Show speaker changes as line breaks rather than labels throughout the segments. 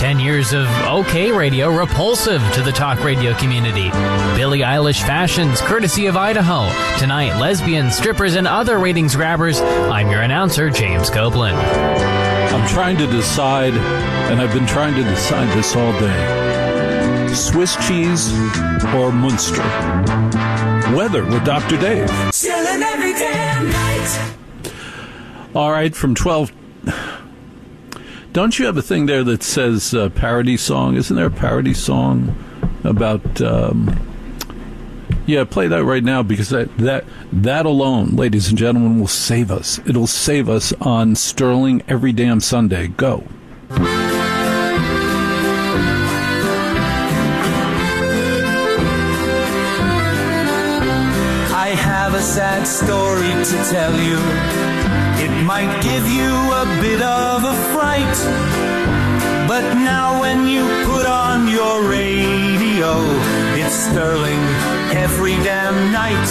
10 years of OK radio repulsive to the talk radio community. Billie Eilish fashions courtesy of Idaho. Tonight, lesbians, strippers, and other ratings grabbers. I'm your announcer, James Copeland.
I'm trying to decide, and I've been trying to decide this all day. Swiss cheese or Munster? Weather with Dr. Dave.
Chillin' every damn night.
All right, from 12... Don't you have a thing there that says parody song? Isn't there a parody song about... Yeah, play that right now, because that alone, ladies and gentlemen, will save us. It'll save us on Sterling every damn Sunday. Go.
I have a sad story to tell you. It might give you a bit of a fright, but now when you put on your radio, it's Sterling every damn night.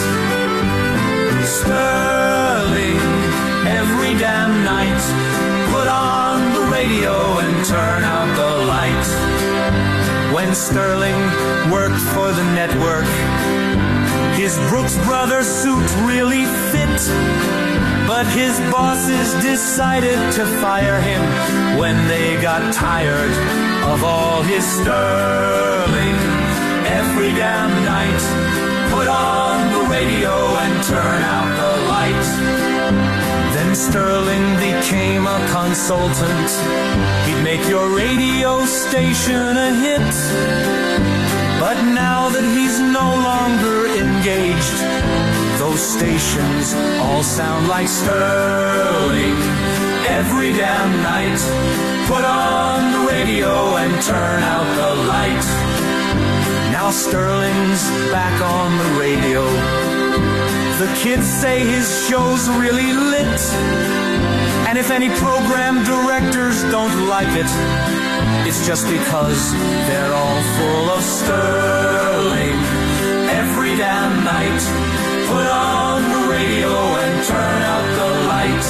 Sterling every damn night. Put on the radio and turn out the light. When Sterling worked for the network, his Brooks Brothers suit really fit. But his bosses decided to fire him when they got tired of all his Sterling every damn night. Put on the radio and turn out the light. Then Sterling became a consultant. He'd make your radio station a hit. But now that he's no longer engaged, those stations all sound like Sterling every damn night. Put on the radio and turn out the light. Now Sterling's back on the radio. The kids say his show's really lit. And if any program directors don't like it, it's just because they're all full of Sterling every damn night. Put on the radio and turn out the light.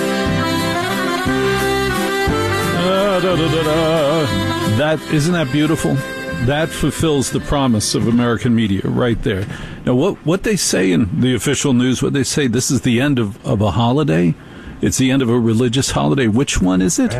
That, isn't that beautiful? That fulfills the promise of American media right there. Now, what they say in the official news, what they say, this is the end of a holiday. It's the end of a religious holiday. Which one is it?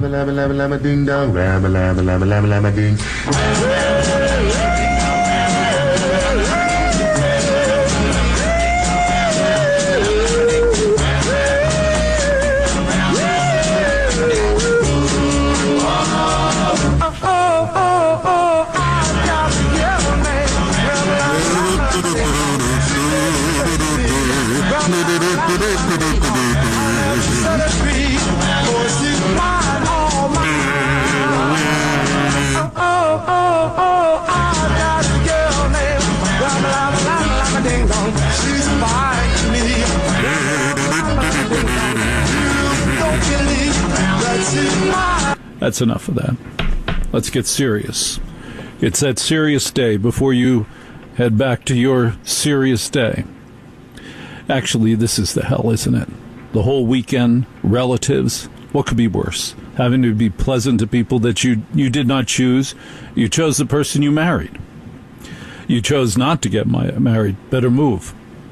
That's enough of that. Let's get serious. It's that serious day before you head back to your serious day. Actually, this is the hell, isn't it? The whole weekend, relatives, what could be worse? Having to be pleasant to people that you did not choose. You chose the person you married. You chose not to get married. Better move.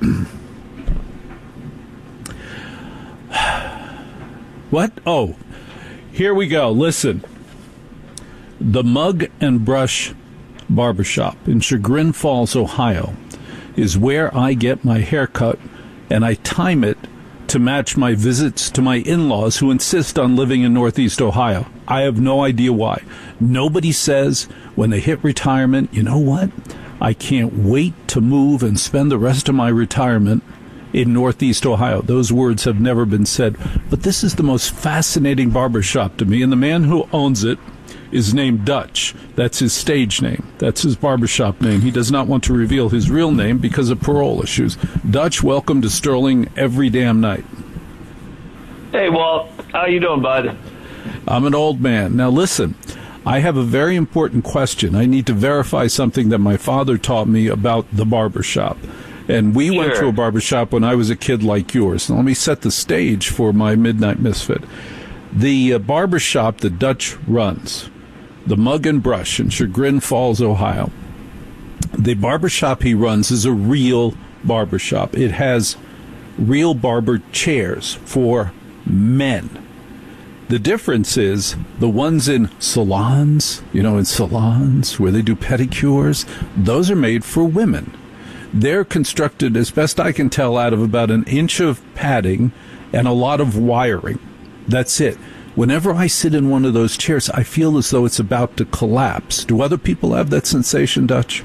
What? Oh, here we go. Listen. The Mug and Brush Barbershop in Chagrin Falls, Ohio, is where I get my hair cut, and I time it to match my visits to my in-laws who insist on living in Northeast Ohio. I have no idea why. Nobody says when they hit retirement, you know what? I can't wait to move and spend the rest of my retirement in Northeast Ohio. Those words have never been said. But this is the most fascinating barbershop to me, and the man who owns it is named Dutch. That's his stage name. That's his barbershop name. He does not want to reveal his real name because of parole issues. Dutch, welcome to Sterling every damn night.
Hey, Walt. How you doing, bud?
I'm an old man. Now, listen, I have a very important question. I need to verify something that my father taught me about the barbershop. And we went to a barbershop when I was a kid like yours. Now, let me set the stage for my Midnight Misfit. The barbershop that Dutch runs the Mug and Brush in Chagrin Falls, Ohio. The barbershop he runs is a real barbershop. It has real barber chairs for men. The difference is the ones in salons, in salons where they do pedicures, those are made for women. They're constructed, as best I can tell, out of about an inch of padding and a lot of wiring. That's it. Whenever I sit in one of those chairs, I feel as though it's about to collapse. Do other people have that sensation, Dutch?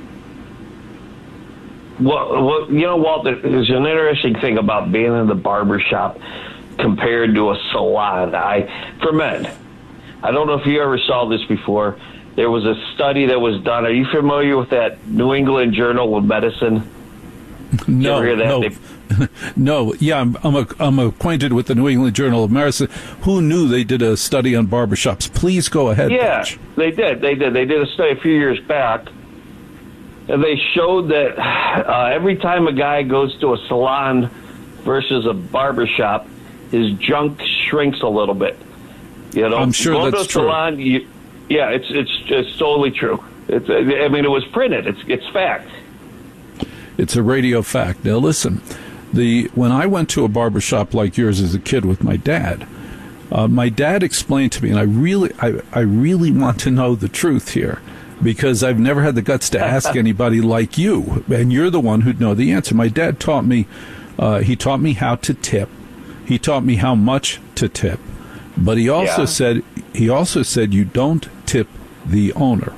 Well, Walter, there's an interesting thing about being in the barbershop compared to a salon. For men, I don't know if you ever saw this before. There was a study that was done. Are you familiar with that New England Journal of Medicine?
No. No. Yeah, I'm acquainted with the New England Journal of Medicine. Who knew they did a study on barbershops? Please go ahead.
Yeah,
Dutch.
They did. They did a study a few years back. And they showed that every time a guy goes to a salon versus a barbershop, his junk shrinks a little bit.
I'm sure that's true.
Salon, it's totally true. It was printed. It's fact.
It's a radio fact. Now listen, when I went to a barbershop like yours as a kid with my dad explained to me, and I really want to know the truth here, because I've never had the guts to ask anybody like you, and you're the one who'd know the answer. My dad taught me, he taught me how to tip. He taught me how much to tip. But he also said you don't tip the owner.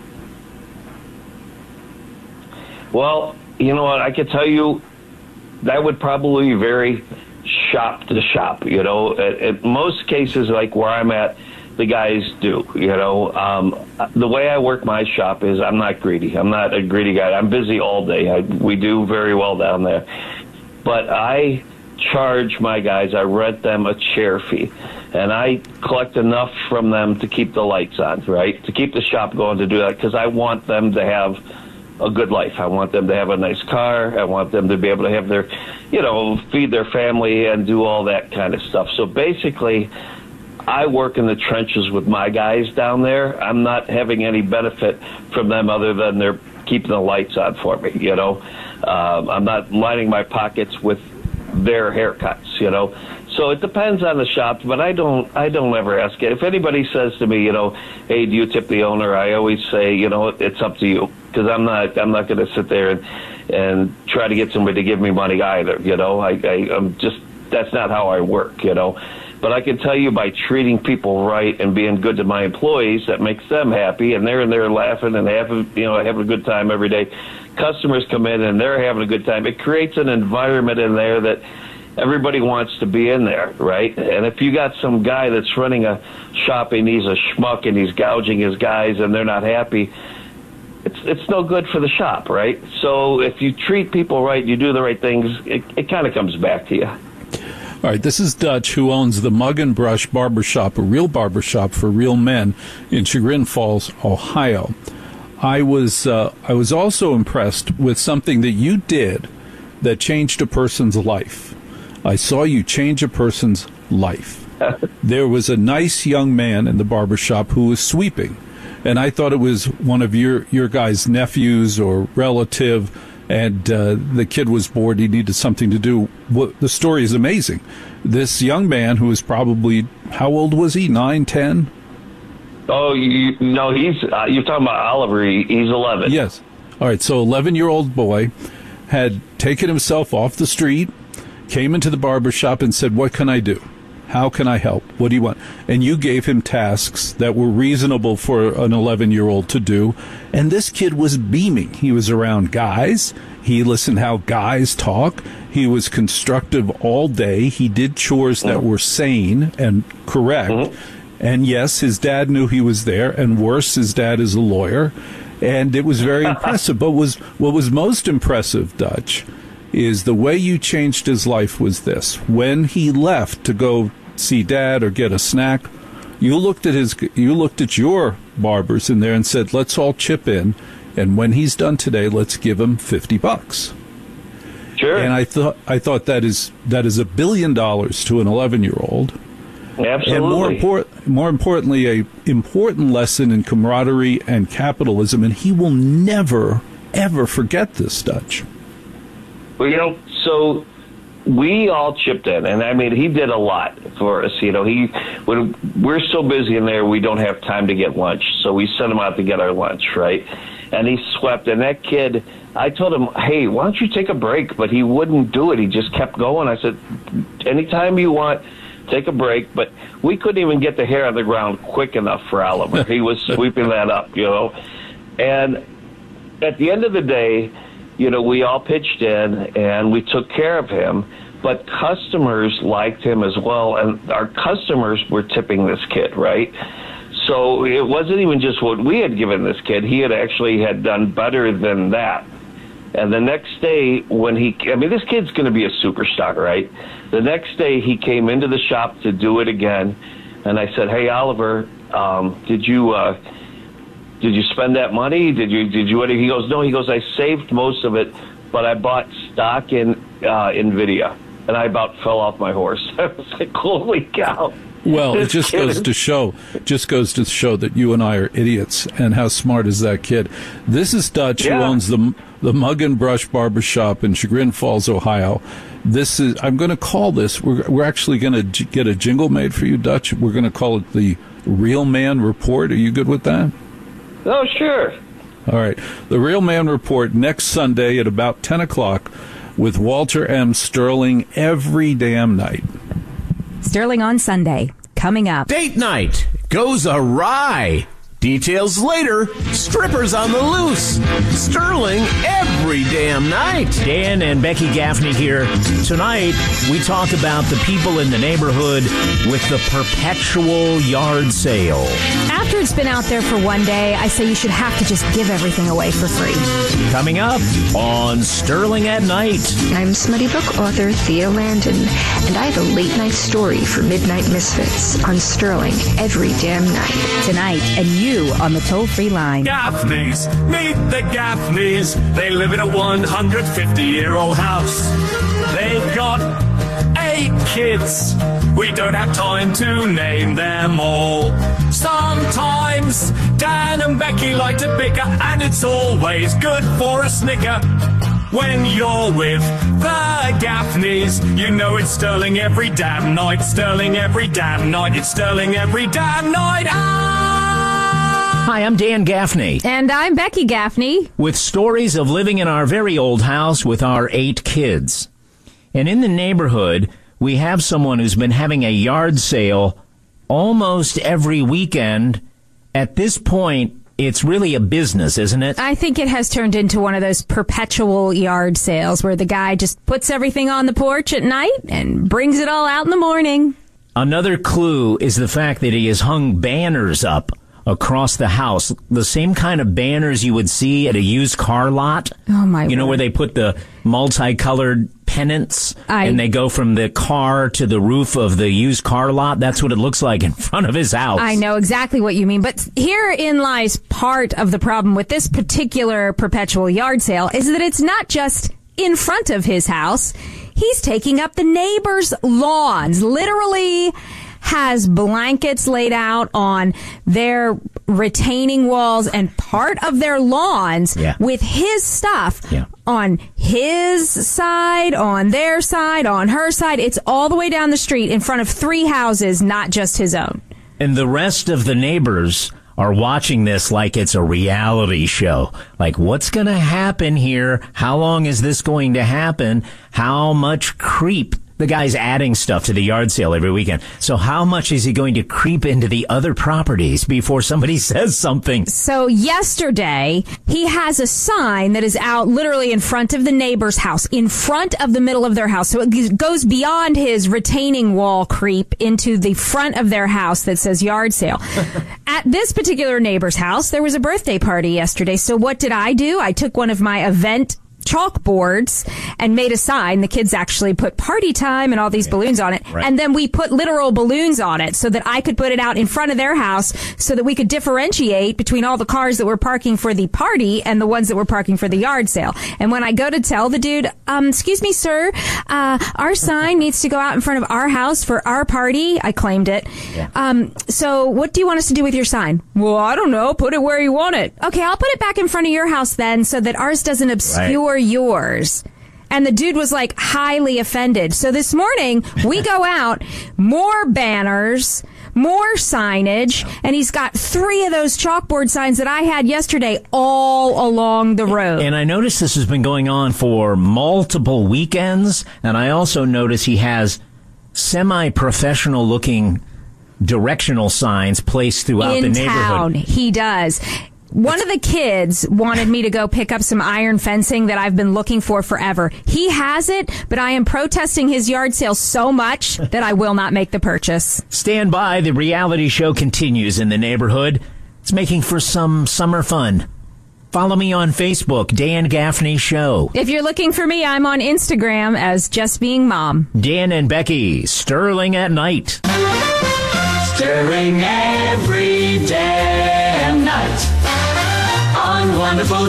Well, you know what, I can tell you that would probably vary shop to shop. In most cases, like where I'm at, the guys do. The way I work my shop is I'm not greedy. I'm not a greedy guy. I'm busy all day. We do very well down there. But I charge my guys, I rent them a chair fee. And I collect enough from them to keep the lights on, right? To keep the shop going, to do that, because I want them to have a good life. I want them to have a nice car. I want them to be able to have their, feed their family and do all that kind of stuff. So basically, I work in the trenches with my guys down there. I'm not having any benefit from them other than they're keeping the lights on for me, I'm not lining my pockets with their haircuts, So it depends on the shop, but I don't ever ask it. If anybody says to me, hey, do you tip the owner? I always say, it's up to you, because I'm not going to sit there and try to get somebody to give me money either. I'm just, that's not how I work, But I can tell you, by treating people right and being good to my employees, that makes them happy, and they're in there laughing and having a good time every day. Customers come in and they're having a good time. It creates an environment in there that everybody wants to be in there, right? And if you got some guy that's running a shop and he's a schmuck and he's gouging his guys and they're not happy, it's no good for the shop, right? So if you treat people right, you do the right things, it kind of comes back to you.
All right, this is Dutch, who owns the Mug and Brush Barbershop, a real barbershop for real men in Chagrin Falls, Ohio. I was also impressed with something that you did that changed a person's life. I saw you change a person's life. There was a nice young man in the barbershop who was sweeping, and I thought it was one of your guys' nephews or relative, and the kid was bored. He needed something to do. The story is amazing. This young man, who was probably, how old was he, 9, 10?
Oh, you're talking about Oliver. He's 11.
Yes. All right, so 11-year-old boy had taken himself off the street, came into the barbershop and said, what can I do? How can I help? What do you want? And you gave him tasks that were reasonable for an 11-year-old to do. And this kid was beaming. He was around guys. He listened how guys talk. He was constructive all day. He did chores that were sane and correct. And yes, his dad knew he was there. And worse, his dad is a lawyer. And it was very impressive. But what was most impressive, Dutch, is the way you changed his life was this. When he left to go see Dad or get a snack, you looked at your barbers in there and said, let's all chip in, and when he's done today, let's give him $50.
Sure.
And I thought that is $1 billion to an 11-year-old.
Absolutely.
And more importantly, a important lesson in camaraderie and capitalism, and he will never, ever forget this, Dutch.
Well, so we all chipped in, and I mean, he did a lot for us. When we're so busy in there, we don't have time to get lunch, so we sent him out to get our lunch, right? And he swept, and that kid, I told him, hey, why don't you take a break? But he wouldn't do it. He just kept going. I said, anytime you want, take a break. But we couldn't even get the hair on the ground quick enough for Oliver. He was sweeping that up, And at the end of the day, we all pitched in and we took care of him, but customers liked him as well, and our customers were tipping this kid, right? So it wasn't even just what we had given this kid. He had done better than that. And the next day when this kid's going to be a superstar, right? The next day he came into the shop to do it again, and I said, hey, Oliver, did you spend that money? Did you? He goes, no. He goes, I saved most of it, but I bought stock in NVIDIA, and I about fell off my horse. I was like, holy cow.
Well, it just goes to show that you and I are idiots, and how smart is that kid? This is Dutch, who owns the Mug and Brush Barbershop in Chagrin Falls, Ohio. I'm going to call this, we're actually going to get a jingle made for you, Dutch. We're going to call it the Real Man Report. Are you good with that?
Oh, sure.
All right. The Real Man Report next Sunday at about 10 o'clock with Walter M. Sterling every damn night.
Sterling on Sunday. Coming up.
Date night goes awry. Details later. Strippers on the loose. Sterling every damn night.
Dan and Becky Gaffney here. Tonight, we talk about the people in the neighborhood with the perpetual yard sale.
After it's been out there for one day, I say you should have to just give everything away for free.
Coming up on Sterling at Night.
I'm smutty book author Thea Landon, and I have a late night story for Midnight Misfits on Sterling every damn night.
Tonight, and you on the toll-free line.
Gaffneys, meet the Gaffneys. They live in a 150-year-old house. They've got 8 kids. We don't have time to name them all. Sometimes Dan and Becky like to bicker, and it's always good for a snicker. When you're with the Gaffneys, you know it's Sterling every damn night. Sterling every damn night. It's Sterling every damn night.
Hi, I'm Dan Gaffney.
And I'm Becky Gaffney.
With stories of living in our very old house with our 8 kids. And in the neighborhood, we have someone who's been having a yard sale almost every weekend. At this point, it's really a business, isn't it?
I think it has turned into one of those perpetual yard sales where the guy just puts everything on the porch at night and brings it all out in the morning.
Another clue is the fact that he has hung banners up across the house, the same kind of banners you would see at a used car lot.
Oh, my
You know,
word.
where they put the multicolored pennants and they go from the car to the roof of the used car lot. That's what it looks like in front of his house.
I know exactly what you mean. But herein lies part of the problem with this particular perpetual yard sale is that it's not just in front of his house. He's taking up the neighbors' lawns, literally has blankets laid out on their retaining walls and part of their lawns with his stuff on his side, on their side, on her side. It's all the way down the street in front of 3 houses, not just his own.
And the rest of the neighbors are watching this like it's a reality show. Like, what's going to happen here? How long is this going to happen? How much creep? The guy's adding stuff to the yard sale every weekend. So how much is he going to creep into the other properties before somebody says something?
So yesterday, he has a sign that is out literally in front of the neighbor's house, in front of the middle of their house. So it goes beyond his retaining wall creep into the front of their house that says yard sale. At this particular neighbor's house, there was a birthday party yesterday. So what did I do? I took one of my event chalkboards and made a sign. The kids actually put party time and all these balloons on it.
Right.
And then we put literal balloons on it so that I could put it out in front of their house so that we could differentiate between all the cars that were parking for the party and the ones that were parking for the yard sale. And when I go to tell the dude, excuse me, sir, our sign needs to go out in front of our house for our party. I claimed it. Yeah. So what do you want us to do with your sign? Well, I don't know. Put it where you want it. Okay, I'll put it back in front of your house then so that ours doesn't obscure yours. And the dude was like highly offended. So this morning we go out, more banners, more signage, and he's got 3 of those chalkboard signs that I had yesterday all along the road.
And I noticed this has been going on for multiple weekends, and I also notice he has semi-professional looking directional signs placed throughout the neighborhood.
In town, he does. One of the kids wanted me to go pick up some iron fencing that I've been looking for forever. He has it, but I am protesting his yard sale so much that I will not make the purchase.
Stand by. The reality show continues in the neighborhood. It's making for some summer fun. Follow me on Facebook, Dan Gaffney Show.
If you're looking for me, I'm on Instagram as Just Being Mom.
Dan and Becky, Sterling at Night.
Sterling every damn night on wonderful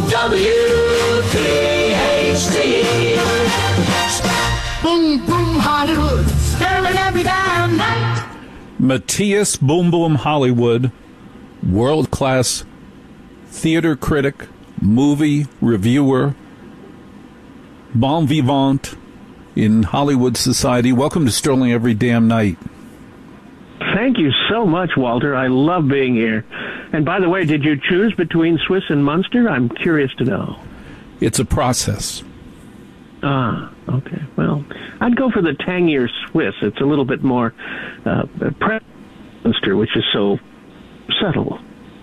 WPHT. Boom, boom, Hollywood. Sterling every damn night.
Matthias Boom Boom Hollywood, world-class theater critic, movie reviewer, bon vivant in Hollywood society. Welcome to Sterling Every Damn Night.
Thank you so much, Walter. I love being here. And by the way, did you choose between Swiss and Munster? I'm curious to know.
It's a process.
Ah, okay. Well, I'd go for the tangier Swiss. It's a little bit more Munster, which is so subtle.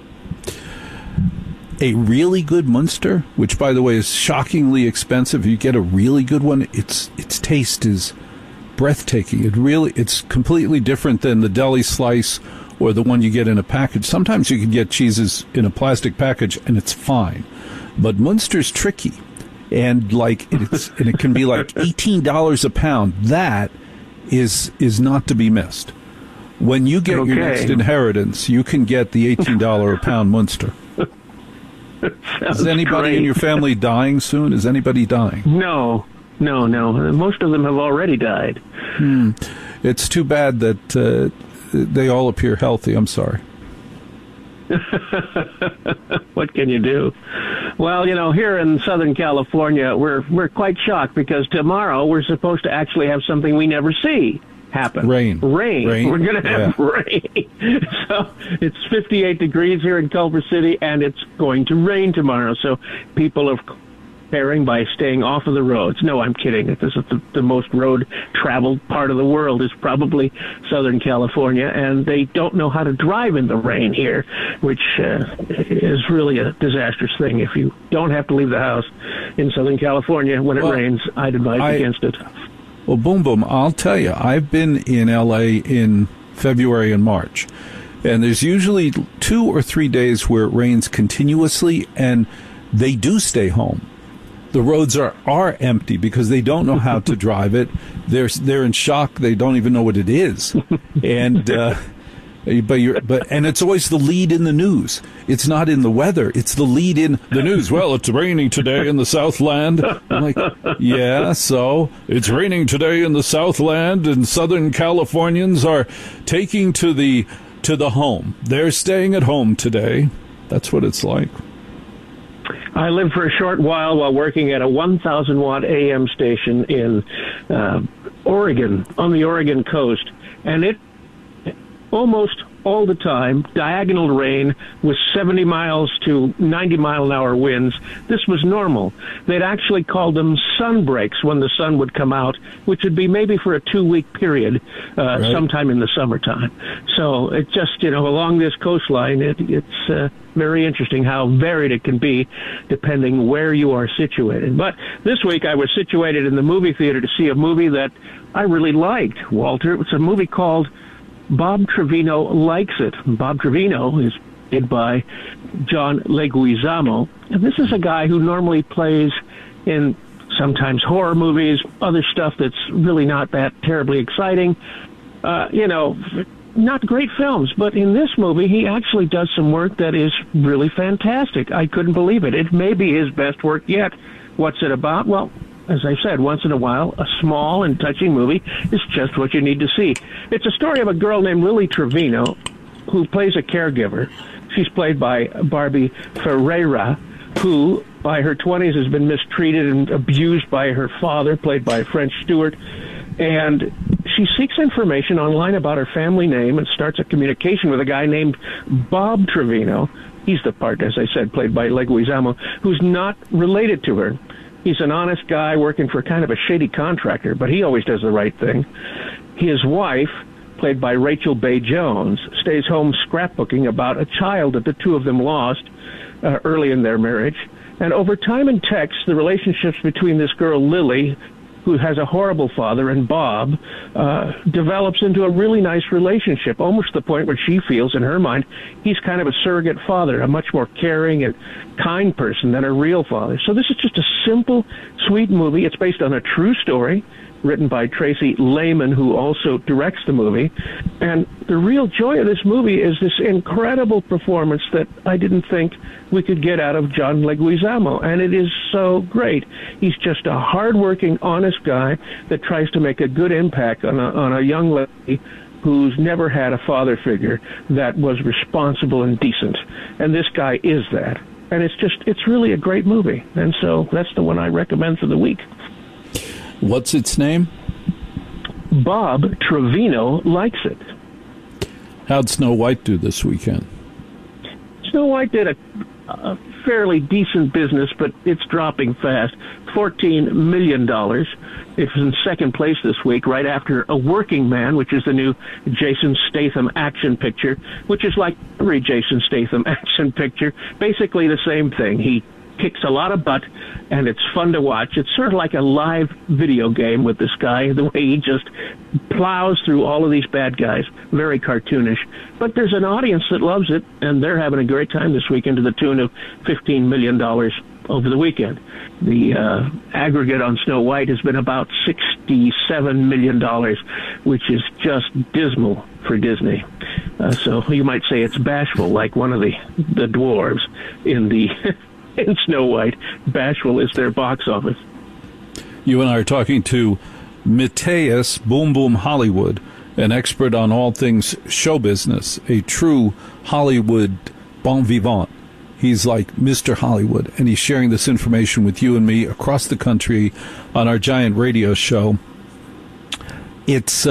A really good Munster, which, by the way, is shockingly expensive. You get a really good one, its taste is breathtaking. It's completely different than the deli slice or the one you get in a package. Sometimes you can get cheeses in a plastic package and it's fine, but Munster's tricky, and it can be like $18 a pound. That is not to be missed. When you get your next inheritance, you can get the $18 a pound Munster. Is anybody in your family dying soon? Is anybody dying?
No. Most of them have already died.
It's too bad that they all appear healthy. I'm sorry.
What can you do? Well, here in Southern California, we're quite shocked because tomorrow we're supposed to actually have something we never see happen.
Rain.
We're going to have rain. So it's 58 degrees here in Culver City, and it's going to rain tomorrow. So people are preparing by staying off of the roads. No, I'm kidding. This is the most road-traveled part of the world is probably Southern California, and they don't know how to drive in the rain here, which is really a disastrous thing. If you don't have to leave the house in Southern California when it rains, I'd advise against it.
Well, Boom Boom, I'll tell you, I've been in L.A. in February and March, and there's usually 2 or 3 days where it rains continuously, and they do stay home. The roads are empty because they don't know how to drive it. They're in shock. They don't even know what it is, and and it's always the lead in the news. It's not in the weather. It's the lead in the news. Well, it's raining today in the Southland. I'm like, yeah, so it's raining today in the Southland, and Southern Californians are taking to the home. They're staying at home today. That's what it's like.
I lived for a short while working at a 1,000-watt AM station in Oregon, on the Oregon coast, and it almost all the time, diagonal rain with 70 miles to 90-mile-an-hour winds. This was normal. They'd actually called them sun breaks when the sun would come out, which would be maybe for a 2-week period sometime in the summertime. So it just, along this coastline, it's very interesting how varied it can be depending where you are situated. But this week I was situated in the movie theater to see a movie that I really liked, Walter. It was a movie called Bob Trevino Likes It. Bob Trevino is played by John Leguizamo, and this is a guy who normally plays in sometimes horror movies, other stuff that's really not that terribly exciting. Not great films, but in this movie, he actually does some work that is really fantastic. I couldn't believe it. It may be his best work yet. What's it about? Well, as I said, once in a while, a small and touching movie is just what you need to see. It's a story of a girl named Lily Trevino who plays a caregiver. She's played by Barbie Ferreira, who by her 20s has been mistreated and abused by her father, played by French Stewart. And she seeks information online about her family name and starts a communication with a guy named Bob Trevino. He's the part, as I said, played by Leguizamo, who's not related to her. He's an honest guy working for kind of a shady contractor, but he always does the right thing. His wife, played by Rachel Bay Jones, stays home scrapbooking about a child that the two of them lost early in their marriage. And over time and text, the relationships between this girl, Lily, who has a horrible father, and Bob, develops into a really nice relationship, almost to the point where she feels, in her mind, he's kind of a surrogate father, a much more caring and kind person than her real father. So this is just a simple, sweet movie. It's based on a true story, written by Tracy Lehman, who also directs the movie. And the real joy of this movie is this incredible performance that I didn't think we could get out of John Leguizamo. And it is so great. He's just a hardworking, honest guy that tries to make a good impact on a young lady who's never had a father figure that was responsible and decent. And this guy is that. And it's really a great movie. And so that's the one I recommend for the week.
What's its name?
Bob Trevino Likes It.
How'd Snow White do this weekend?
Snow White did a fairly decent business, but it's dropping fast. $14 million. It's in second place this week, right after A Working Man, which is the new Jason Statham action picture, which is like every Jason Statham action picture. Basically the same thing. He kicks a lot of butt, and it's fun to watch. It's sort of like a live video game with this guy, the way he just plows through all of these bad guys. Very cartoonish. But there's an audience that loves it, and they're having a great time this weekend to the tune of $15 million over the weekend. The aggregate on Snow White has been about $67 million, which is just dismal for Disney. So you might say it's bashful, like one of the dwarves in the... in Snow White. Bashful is their box office.
You and I are talking to Matthias Boom Boom Hollywood, an expert on all things show business, a true Hollywood bon vivant. He's like Mr. Hollywood, and he's sharing this information with you and me across the country on our giant radio show. It's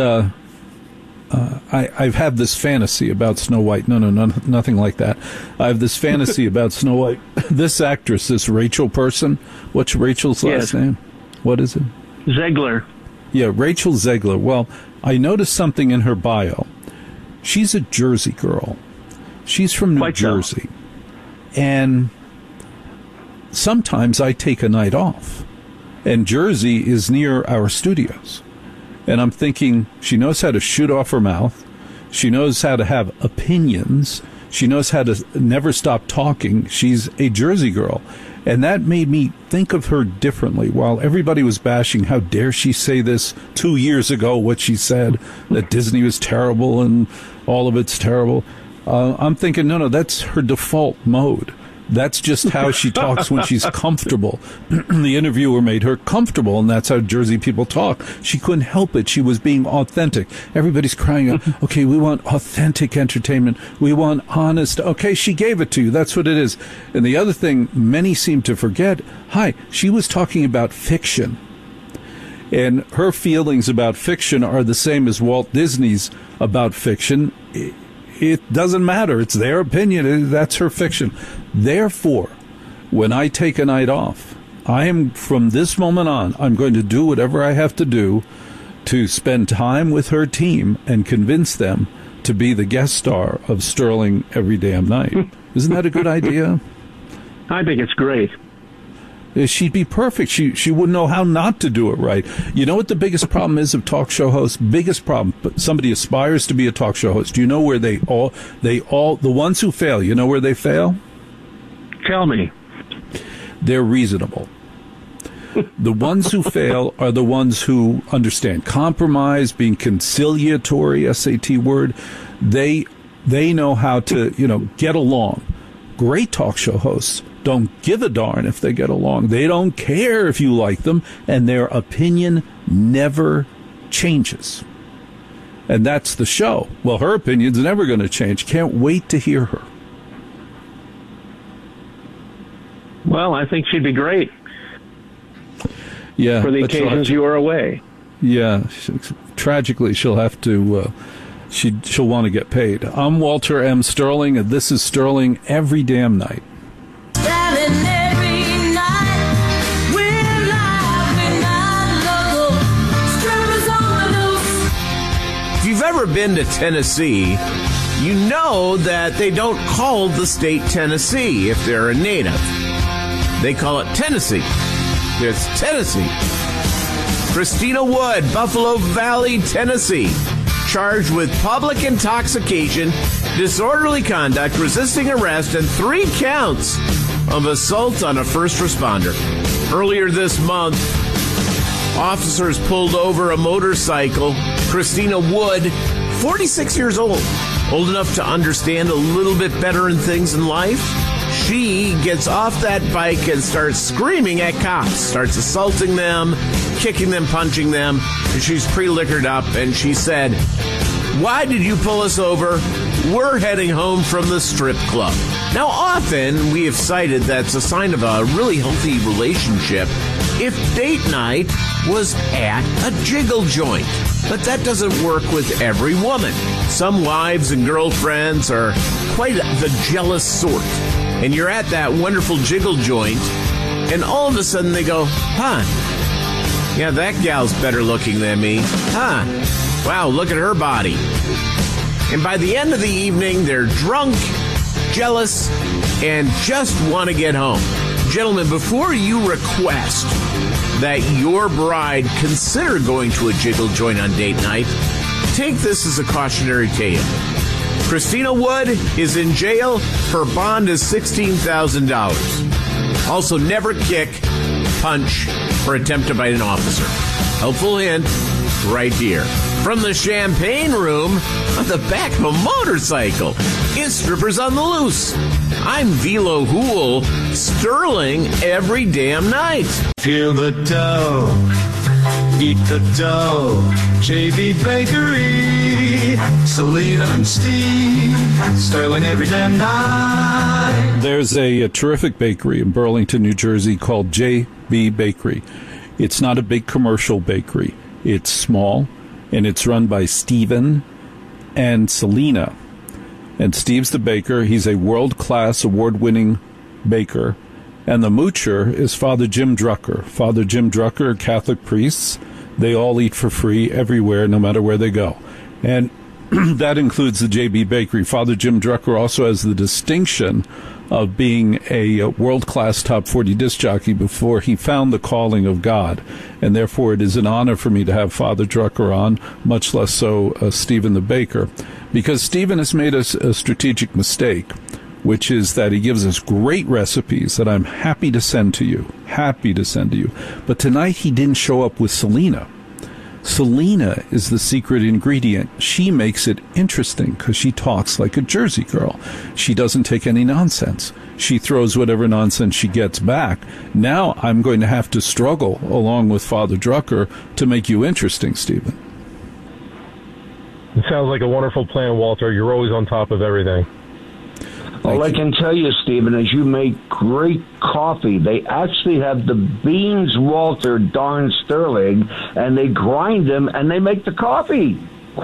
I've had this fantasy about Snow White. No, nothing like that. I have this fantasy about Snow White. This actress, this Rachel person, what's Rachel's last name? What is it?
Zegler.
Yeah, Rachel Zegler. Well, I noticed something in her bio. She's a Jersey girl. She's from New Jersey. And sometimes I take a night off. And Jersey is near our studios. And I'm thinking, she knows how to shoot off her mouth. She knows how to have opinions. She knows how to never stop talking. She's a Jersey girl. And that made me think of her differently. While everybody was bashing, how dare she say this 2 years ago, what she said, that Disney was terrible and all of it's terrible. I'm thinking, no, that's her default mode. That's just how she talks when she's comfortable. The interviewer made her comfortable, and that's how Jersey people talk. She couldn't help it. She was being authentic. Everybody's crying out, okay, we want authentic entertainment. We want honest. Okay, she gave it to you. That's what it is. And the other thing many seem to forget, she was talking about fiction. And her feelings about fiction are the same as Walt Disney's about fiction. It doesn't matter. It's their opinion. That's her fiction. Therefore, when I take a night off, I am, from this moment on, I'm going to do whatever I have to do to spend time with her team and convince them to be the guest star of Sterling every damn night. Isn't that a good idea?
I think it's great.
She'd be perfect. She wouldn't know how not to do it right. You know what the biggest problem is of talk show hosts? Biggest problem. But somebody aspires to be a talk show host. Do you know where they all, the ones who fail, you know where they fail?
Tell me.
They're reasonable. The ones who fail are the ones who understand compromise, being conciliatory, SAT word. They know how to, get along. Great talk show hosts don't give a darn if they get along. They don't care if you like them, and their opinion never changes. And that's the show. Well, her opinion's never going to change. Can't wait to hear her.
Well, I think she'd be great.
Yeah,
for the occasions you are away.
Yeah, tragically, she'll have to. She'll want to get paid. I'm Walter M. Sterling, and this is Sterling Every Damn Night.
If you've ever been to Tennessee, you know that they don't call the state Tennessee if they're a native. They call it Tennessee. It's Tennessee. Christina Wood, Buffalo Valley, Tennessee, charged with public intoxication, disorderly conduct, resisting arrest, and 3 counts of assault on a first responder. Earlier this month, officers pulled over a motorcycle. Christina Wood, 46 years old enough to understand a little bit better in things in life. She gets off that bike and starts screaming at cops, starts assaulting them, kicking them, punching them. And she's pre-liquored up, and she said, "Why did you pull us over? We're heading home from the strip club." Now, often we have cited that's a sign of a really healthy relationship if date night was at a jiggle joint. But that doesn't work with every woman. Some wives and girlfriends are quite the jealous sort. And you're at that wonderful jiggle joint, and all of a sudden they go, yeah, that gal's better looking than me. Wow, look at her body. And by the end of the evening, they're drunk, jealous, and just want to get home. Gentlemen, before you request that your bride consider going to a jiggle joint on date night, take this as a cautionary tale. Christina Wood is in jail. Her bond is $16,000. Also, never kick, punch, or attempt to bite an officer. Helpful hint right here. From the champagne room on the back of a motorcycle, it's Strippers on the Loose. I'm Velo Hool, Sterling every damn night.
Feel the dough, eat the dough. JB Bakery, Selena and Steve, Sterling every damn night.
There's a terrific bakery in Burlington, New Jersey called JB Bakery. It's not a big commercial bakery. It's small, and it's run by Stephen and Selena. And Steve's the baker. He's a world-class, award-winning baker. And the moocher is Father Jim Drucker. Father Jim Drucker, Catholic priests. They all eat for free everywhere, no matter where they go. And that includes the JB Bakery. Father Jim Drucker also has the distinction of being a world-class top 40 disc jockey before he found the calling of God. And therefore, it is an honor for me to have Father Drucker on, much less so Stephen the Baker, because Stephen has made a strategic mistake, which is that he gives us great recipes that I'm happy to send to you. But tonight he didn't show up with Selena. Selena is the secret ingredient. She makes it interesting because she talks like a Jersey girl. She doesn't take any nonsense. She throws whatever nonsense she gets back. Now I'm going to have to struggle along with Father Drucker to make you interesting, Stephen.
It sounds like a wonderful plan, Walter. You're always on top of everything.
All I can tell you, Stephen, is you make great coffee. They actually have the beans, Walter darn Sterling, and they grind them, and they make the coffee.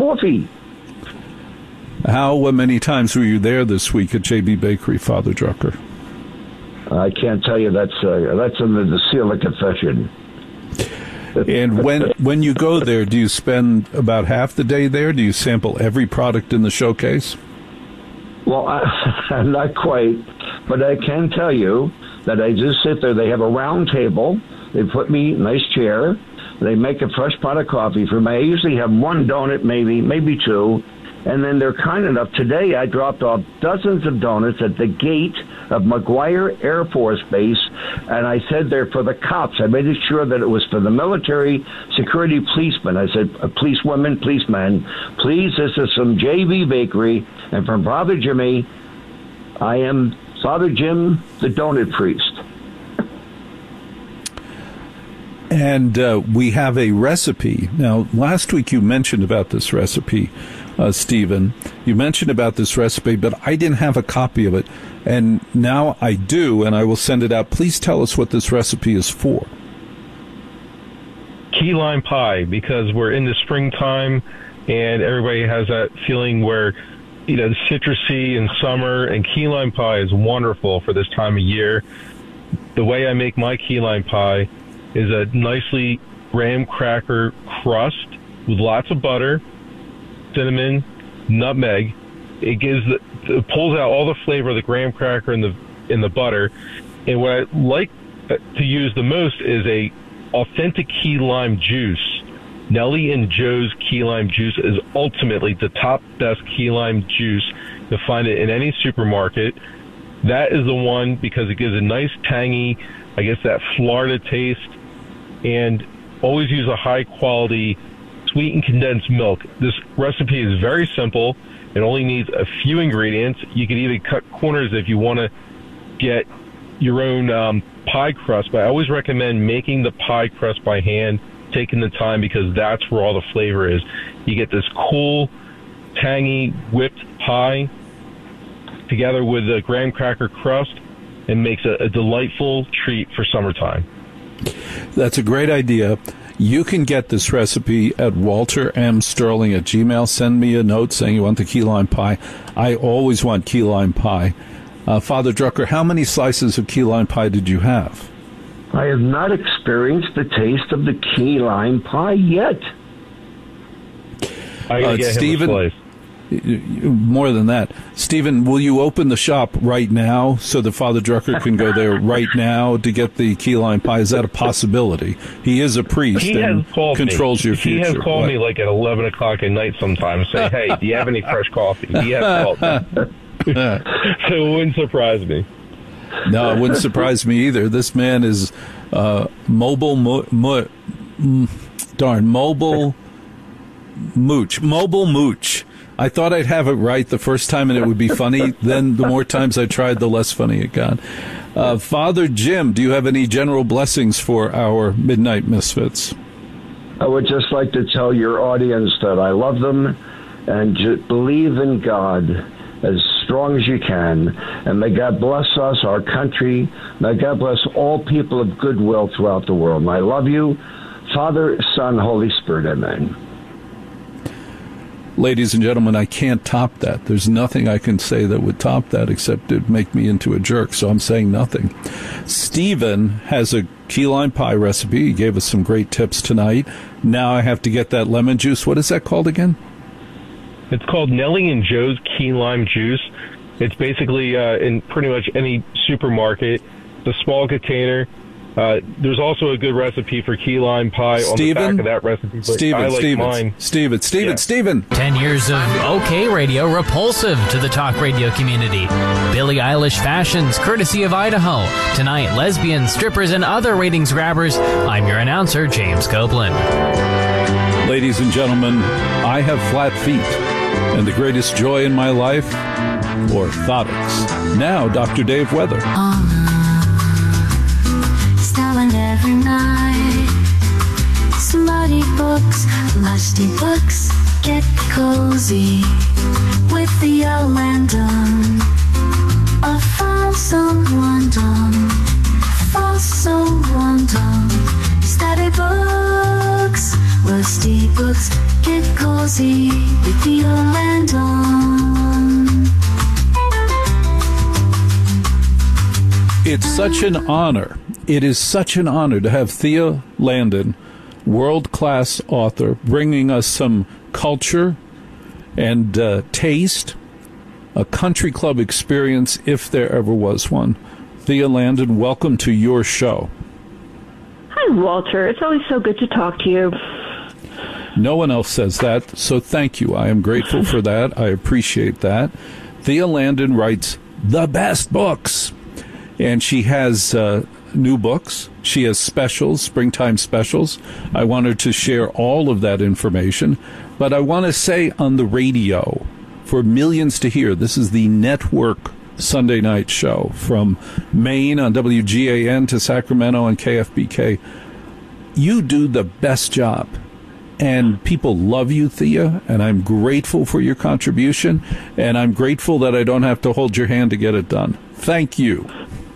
How many times were you there this week at JB Bakery, Father Drucker?
I can't tell you. That's under the seal of confession.
And when you go there, do you spend about half the day there? Do you sample every product in the showcase?
Well, not quite, but I can tell you that I just sit there. They have a round table. They put me in a nice chair. They make a fresh pot of coffee for me. I usually have one donut, maybe two, and then they're kind enough. Today I dropped off dozens of donuts at the gate
of McGuire Air Force Base, and I said they're for the cops. I made it sure that it was for the military security policemen. I said, policewomen, policemen, please, this is from JV Bakery, and from Father Jimmy, I am Father Jim, the donut priest.
And we have a recipe. Now, last week you mentioned about this recipe, Stephen. You mentioned about this recipe, but I didn't have a copy of it. And now I do, and I will send it out. Please tell us what this recipe is for.
Key lime pie, because we're in the springtime and everybody has that feeling where, you know, the citrusy in summer, and key lime pie is wonderful for this time of year. The way I make my key lime pie is a nicely graham cracker crust with lots of butter, cinnamon, nutmeg. It pulls out all the flavor of the graham cracker and the butter. And what I like to use the most is a authentic key lime juice. Nellie and Joe's key lime juice is ultimately the top best key lime juice. You'll find it in any supermarket. That is the one because it gives a nice tangy, I guess, that Florida taste. And always use a high-quality sweetened condensed milk. This recipe is very simple. It only needs a few ingredients. You can even cut corners if you want to get your own pie crust, but I always recommend making the pie crust by hand, taking the time, because that's where all the flavor is. You get this cool, tangy, whipped pie together with the graham cracker crust, and makes a delightful treat for summertime.
That's a great idea. You can get this recipe at waltermsterling@gmail.com. Send me a note saying you want the key lime pie. I always want key lime pie. Father Drucker, how many slices of key lime pie did you have?
I have not experienced the taste of the key lime pie yet.
I gotta get
Stephen,
him a slice.
More than that. Stephen, will you open the shop right now so that Father Drucker can go there right now to get the key lime pie? Is that a possibility? He is a priest and controls your future.
He has called me like at 11 o'clock at night sometimes, say, hey, do you have any fresh coffee? He has called me. So it wouldn't surprise me.
No, it wouldn't surprise me either. This man is mobile mooch. I thought I'd have it right the first time and it would be funny. Then the more times I tried, the less funny it got. Father Jim, do you have any general blessings for our Midnight Misfits?
I would just like to tell your audience that I love them and believe in God as strong as you can. And may God bless us, our country. May God bless all people of goodwill throughout the world. And I love you, Father, Son, Holy Spirit. Amen.
Ladies and gentlemen, I can't top that. There's nothing I can say that would top that except it'd make me into a jerk, so I'm saying nothing. Stephen has a key lime pie recipe. He gave us some great tips tonight. Now I have to get that lemon juice. What is that called again?
It's called Nellie and Joe's Key Lime Juice. It's basically in pretty much any supermarket. It's a small container. There's also a good recipe for key lime pie on the back of that recipe.
Stephen.
10 years of OK Radio, repulsive to the talk radio community. Billie Eilish fashions, courtesy of Idaho. Tonight, lesbians, strippers, and other ratings grabbers. I'm your announcer, James Copeland.
Ladies and gentlemen, I have flat feet, and the greatest joy in my life, orthotics. Now, Dr. Dave Weather.
Styling every night. Smutty books, lusty books. Get cozy with the Landon. A false London. False London. Study books, rusty books. Get cozy with the Landon.
It's such an honor. It is such an honor to have Thea Landon, world-class author, bringing us some culture and taste, a country club experience if there ever was one. Thea Landon, welcome to your show.
Hi, Walter. It's always so good to talk to you.
No one else says that, so thank you. I am grateful for that. I appreciate that. Thea Landon writes the best books. And she has new books. She has specials, springtime specials. I wanted to share all of that information. But I want to say on the radio, for millions to hear, this is the network Sunday night show from Maine on WGAN to Sacramento on KFBK. You do the best job. And people love you, Thea, and I'm grateful for your contribution, and I'm grateful that I don't have to hold your hand to get it done. Thank you.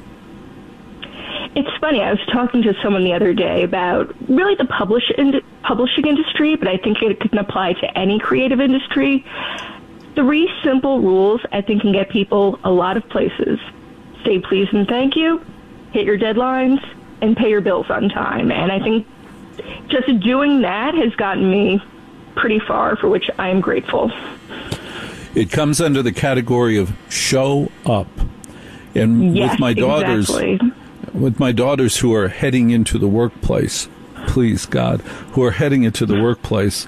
It's funny, I was talking to someone the other day about really the publishing industry, but I think it can apply to any creative industry. 3 simple rules I think can get people a lot of places. Say please and thank you, hit your deadlines, and pay your bills on time. And I think just doing that has gotten me pretty far, for which I am grateful.
It comes under the category of show up. And
yes,
with my daughters,
exactly.
With my daughters who are heading into the workplace, please God, who are heading into the workplace,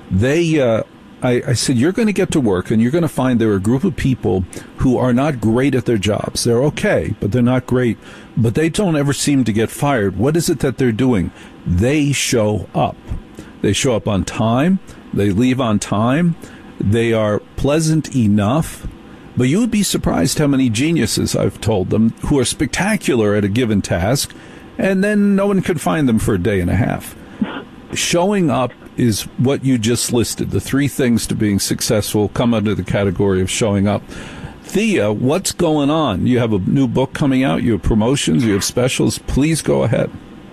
I said, you're going to get to work and you're going to find there are a group of people who are not great at their jobs. They're okay, but they're not great. But they don't ever seem to get fired. What is it that they're doing? They show up. They show up on time. They leave on time. They are pleasant enough. But you would be surprised how many geniuses, I've told them, who are spectacular at a given task, and then no one can find them for a day and a half. Showing up is what you just listed. The 3 things to being successful come under the category of showing up. Thea, what's going on? You have a new book coming out. You have promotions. You have specials. Please go ahead.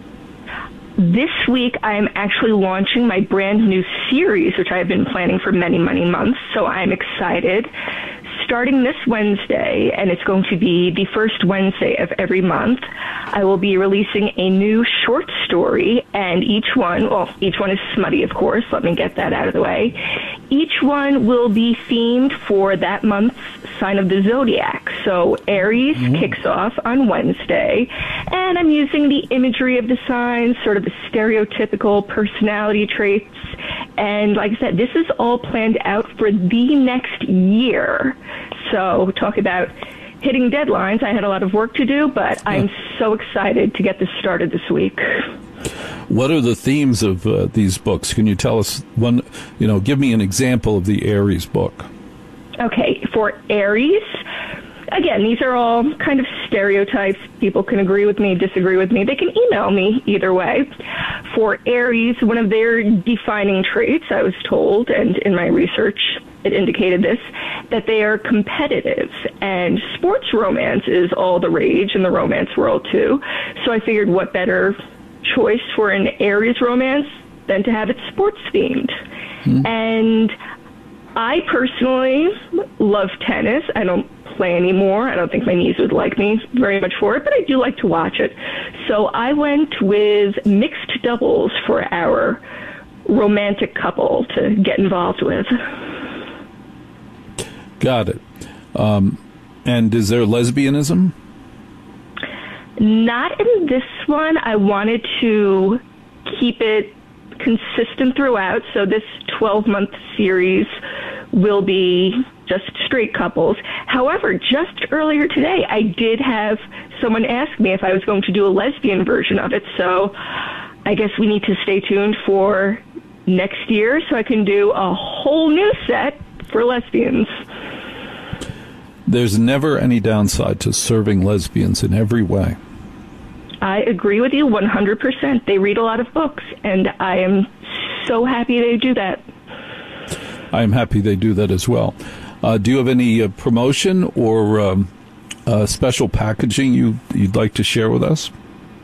This week, I'm actually launching my brand new series, which I've been planning for many, many months, so I'm excited. Starting this Wednesday, and it's going to be the first Wednesday of every month, I will be releasing a new short story, and each one is smutty, of course. Let me get that out of the way. Each one will be themed for that month's sign of the zodiac. So Aries kicks off on Wednesday, and I'm using the imagery of the signs, sort of the stereotypical personality traits. And like I said, this is all planned out for the next year. So talk about hitting deadlines. I had a lot of work to do, but I'm so excited to get this started this week.
What are the themes of these books? Can you tell us one, give me an example of the Aries book.
Okay, for Aries, again, these are all kind of stereotypes. People can agree with me, disagree with me. They can email me either way. For Aries, one of their defining traits, I was told, and in my research it indicated this, that they are competitive. And sports romance is all the rage in the romance world, too. So I figured what better choice for an Aries romance than to have it sports-themed. And I personally love tennis. I don't play anymore. I don't think my knees would like me very much for it, but I do like to watch it. So I went with mixed doubles for our romantic couple to get involved with.
Got it. And is there lesbianism?
Not in this one. I wanted to keep it consistent throughout, so this 12-month series will be just straight couples. However, just earlier today, I did have someone ask me if I was going to do a lesbian version of it, so I guess we need to stay tuned for next year so I can do a whole new set for lesbians.
There's never any downside to serving lesbians in every way.
I agree with you 100%. They read a lot of books, and I am so happy they do that.
I am happy they do that as well. Do you have any promotion or special packaging you'd like to share with us?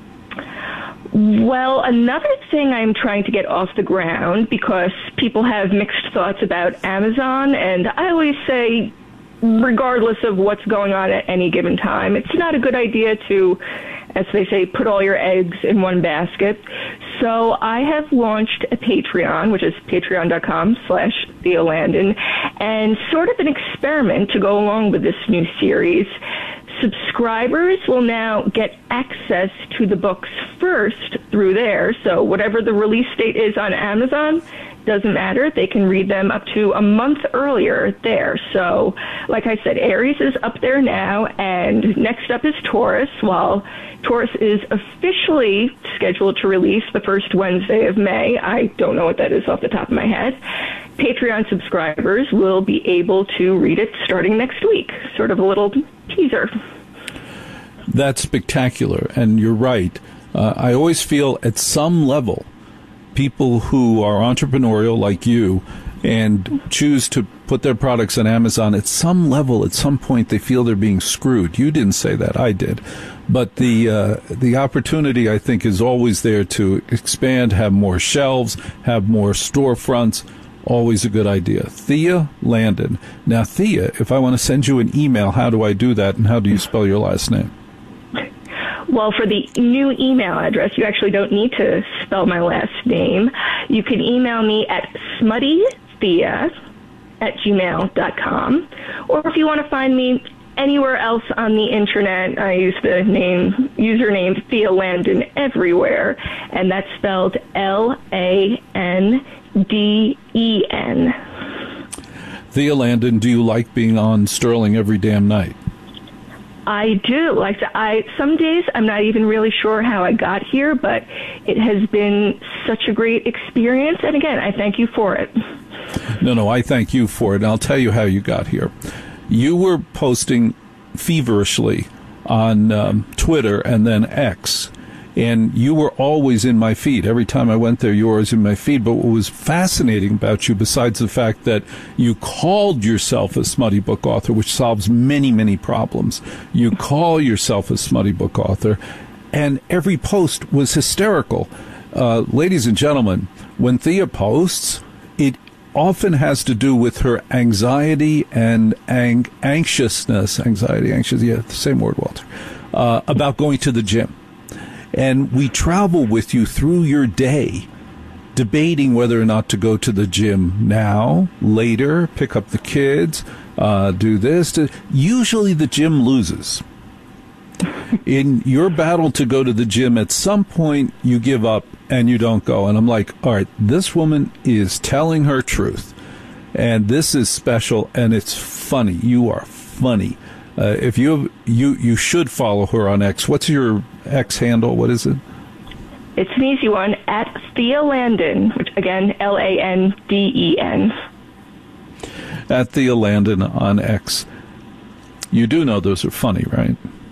Well, another thing I'm trying to get off the ground, because people have mixed thoughts about Amazon, and I always say, regardless of what's going on at any given time, it's not a good idea to, as they say, put all your eggs in one basket. So I have launched a Patreon, which is patreon.com/Thea Landon, and sort of an experiment to go along with this new series. Subscribers will now get access to the books first through there. So whatever the release date is on Amazon, doesn't matter. They can read them up to a month earlier there. So, like I said, Aries is up there now, and next up is Taurus. While Taurus is officially scheduled to release the first Wednesday of May, I don't know what that is off the top of my head, Patreon subscribers will be able to read it starting next week. Sort of a little teaser.
That's spectacular, and you're right. I always feel at some level, people who are entrepreneurial like you and choose to put their products on Amazon, at some level, at some point, they feel they're being screwed. You didn't say that, I did. But the opportunity, I think, is always there to expand, have more shelves, have more storefronts. Always a good idea. Thea Landon. Now, Thea, if I want to send you an email, how do I do that, and how do you spell your last name?
Well, for the new email address, you actually don't need to spell my last name. You can email me at smuttythea@gmail.com. Or if you want to find me anywhere else on the internet, I use the username Thea Landon everywhere, and that's spelled Landen.
Thea Landon, do you like being on Sterling every damn night?
I do. Some days I'm not even really sure how I got here, but it has been such a great experience. And again, I thank you for it.
No, I thank you for it. And I'll tell you how you got here. You were posting feverishly on Twitter and then X, and you were always in my feed. Every time I went there, you were always in my feed. But what was fascinating about you, besides the fact that you called yourself a smutty book author, which solves many, many problems, you call yourself a smutty book author, and every post was hysterical. Ladies and gentlemen, when Thea posts, it often has to do with her anxiety and anxiousness. Anxiety, anxious, yeah, the same word, Walter, about going to the gym. And we travel with you through your day, debating whether or not to go to the gym now, later, pick up the kids, do this. Usually the gym loses. In your battle to go to the gym, at some point you give up and you don't go. And I'm like, all right, this woman is telling her truth. And this is special, and it's funny. You are funny. If you should follow her on X. What's your X handle? What is it?
It's an easy one, at Thea Landon, which again, Landen.
At Thea Landon on X. You do know those are funny, right?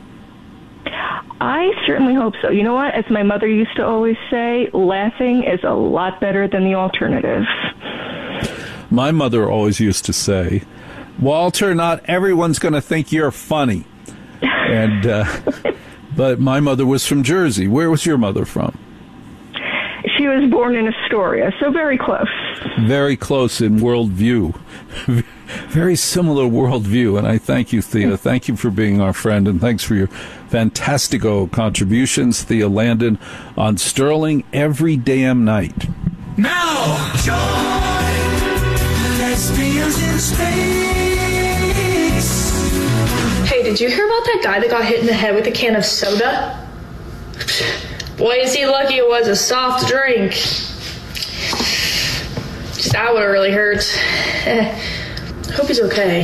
I certainly hope so. You know what? As my mother used to always say, laughing is a lot better than the alternative.
My mother always used to say, Walter, not everyone's going to think you're funny. And but my mother was from Jersey. Where was your mother from?
She was born in Astoria, so very close.
Very close in worldview. Very similar worldview. And I thank you, Thea. Thank you for being our friend, and thanks for your fantastico contributions. Thea Landon on Sterling every damn night.
Now, join Lesbians in Space.
Hey, did you hear about that guy that got hit in the head with a can of soda? Boy, is he lucky it was a soft drink. Just that would have really hurt. Hope he's okay.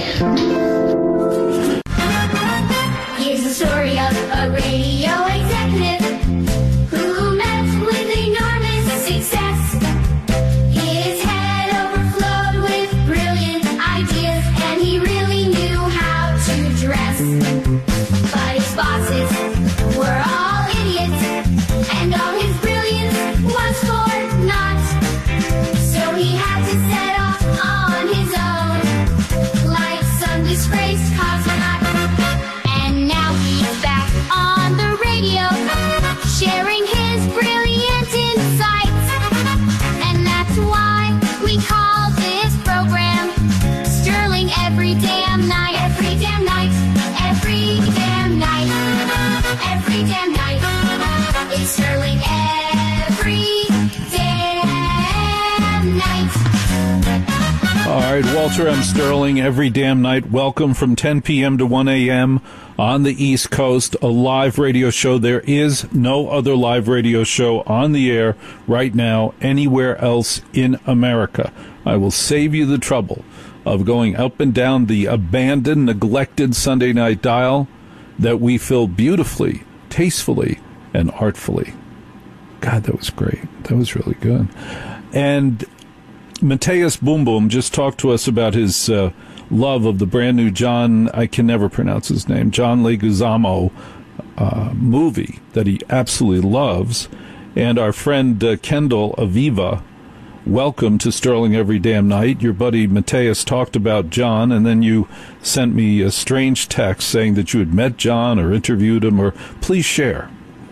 Here's the story of a radio executive who met with enormous success. His head overflowed with brilliant ideas, and he really knew how to dress. But his bosses were all idiots, and all his brilliance was for naught. So he had to set off on his own, like some disgraced cosmonaut. And now he's back on the radio, sharing his brilliant insights. And that's why we call this program Sterling Every Damn Night. Every damn night. Every damn night. Every damn night. It's Sterling every damn night.
All right, Walter M. Sterling, every damn night. Welcome from 10 p.m. to 1 a.m. on the East Coast, a live radio show. There is no other live radio show on the air right now anywhere else in America. I will save you the trouble of going up and down the abandoned, neglected Sunday night dial that we fill beautifully, tastefully, and artfully. God, that was great. That was really good. And Mateus Boom Boom just talked to us about his love of the brand new John, I can never pronounce his name, John Leguizamo movie that he absolutely loves. And our friend Kendall Aviva, welcome to Sterling Every Damn Night. Your buddy Mateus talked about John, and then you sent me a strange text saying that you had met John or interviewed him, or please share.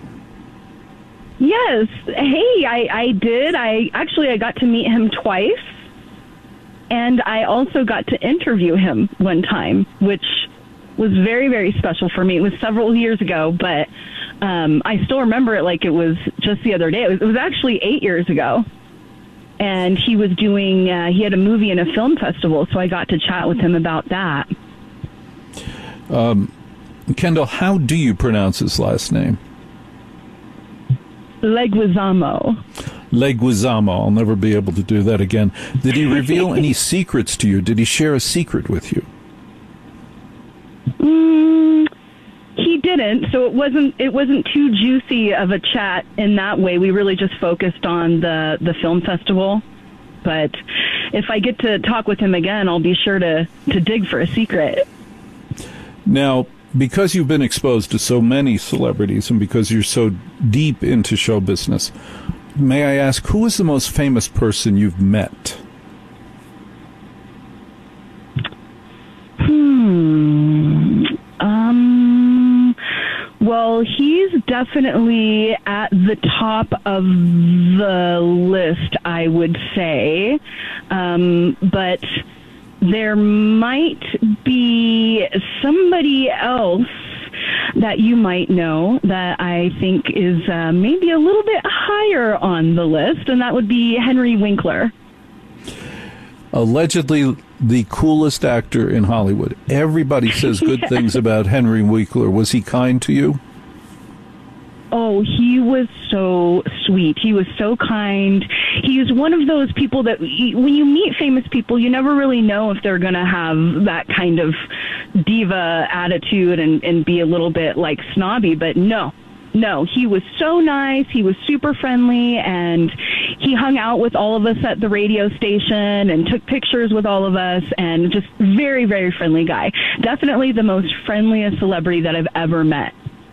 Yes. Hey, I did. I got to meet him twice, and I also got to interview him one time, which was very, very special for me. It was several years ago, but I still remember it like it was just the other day. It was actually 8 years ago, and he was doing, he had a movie and a film festival, so I got to chat with him about that.
Kendall, how do you pronounce his last name?
Leguizamo.
Leguizamo. I'll never be able to do that again. Did he reveal any secrets to you? Did he share a secret with you?
He didn't, so it wasn't too juicy of a chat in that way. We really just focused on the film festival. But if I get to talk with him again, I'll be sure to dig for a secret.
Now, because you've been exposed to so many celebrities and because you're so deep into show business, may I ask, who is the most famous person you've met?
Well, he's definitely at the top of the list, I would say. But there might be somebody else that you might know that I think is maybe a little bit higher on the list, and that would be Henry Winkler.
Allegedly the coolest actor in Hollywood. Everybody says good things about Henry Winkler. Was he kind to you?
Oh, he was so sweet. He was so kind. He is one of those people that when you meet famous people, you never really know if they're going to have that kind of diva attitude and be a little bit like snobby. But no, he was so nice. He was super friendly, and he hung out with all of us at the radio station and took pictures with all of us, and just very, very friendly guy. Definitely the most friendliest celebrity that I've ever met.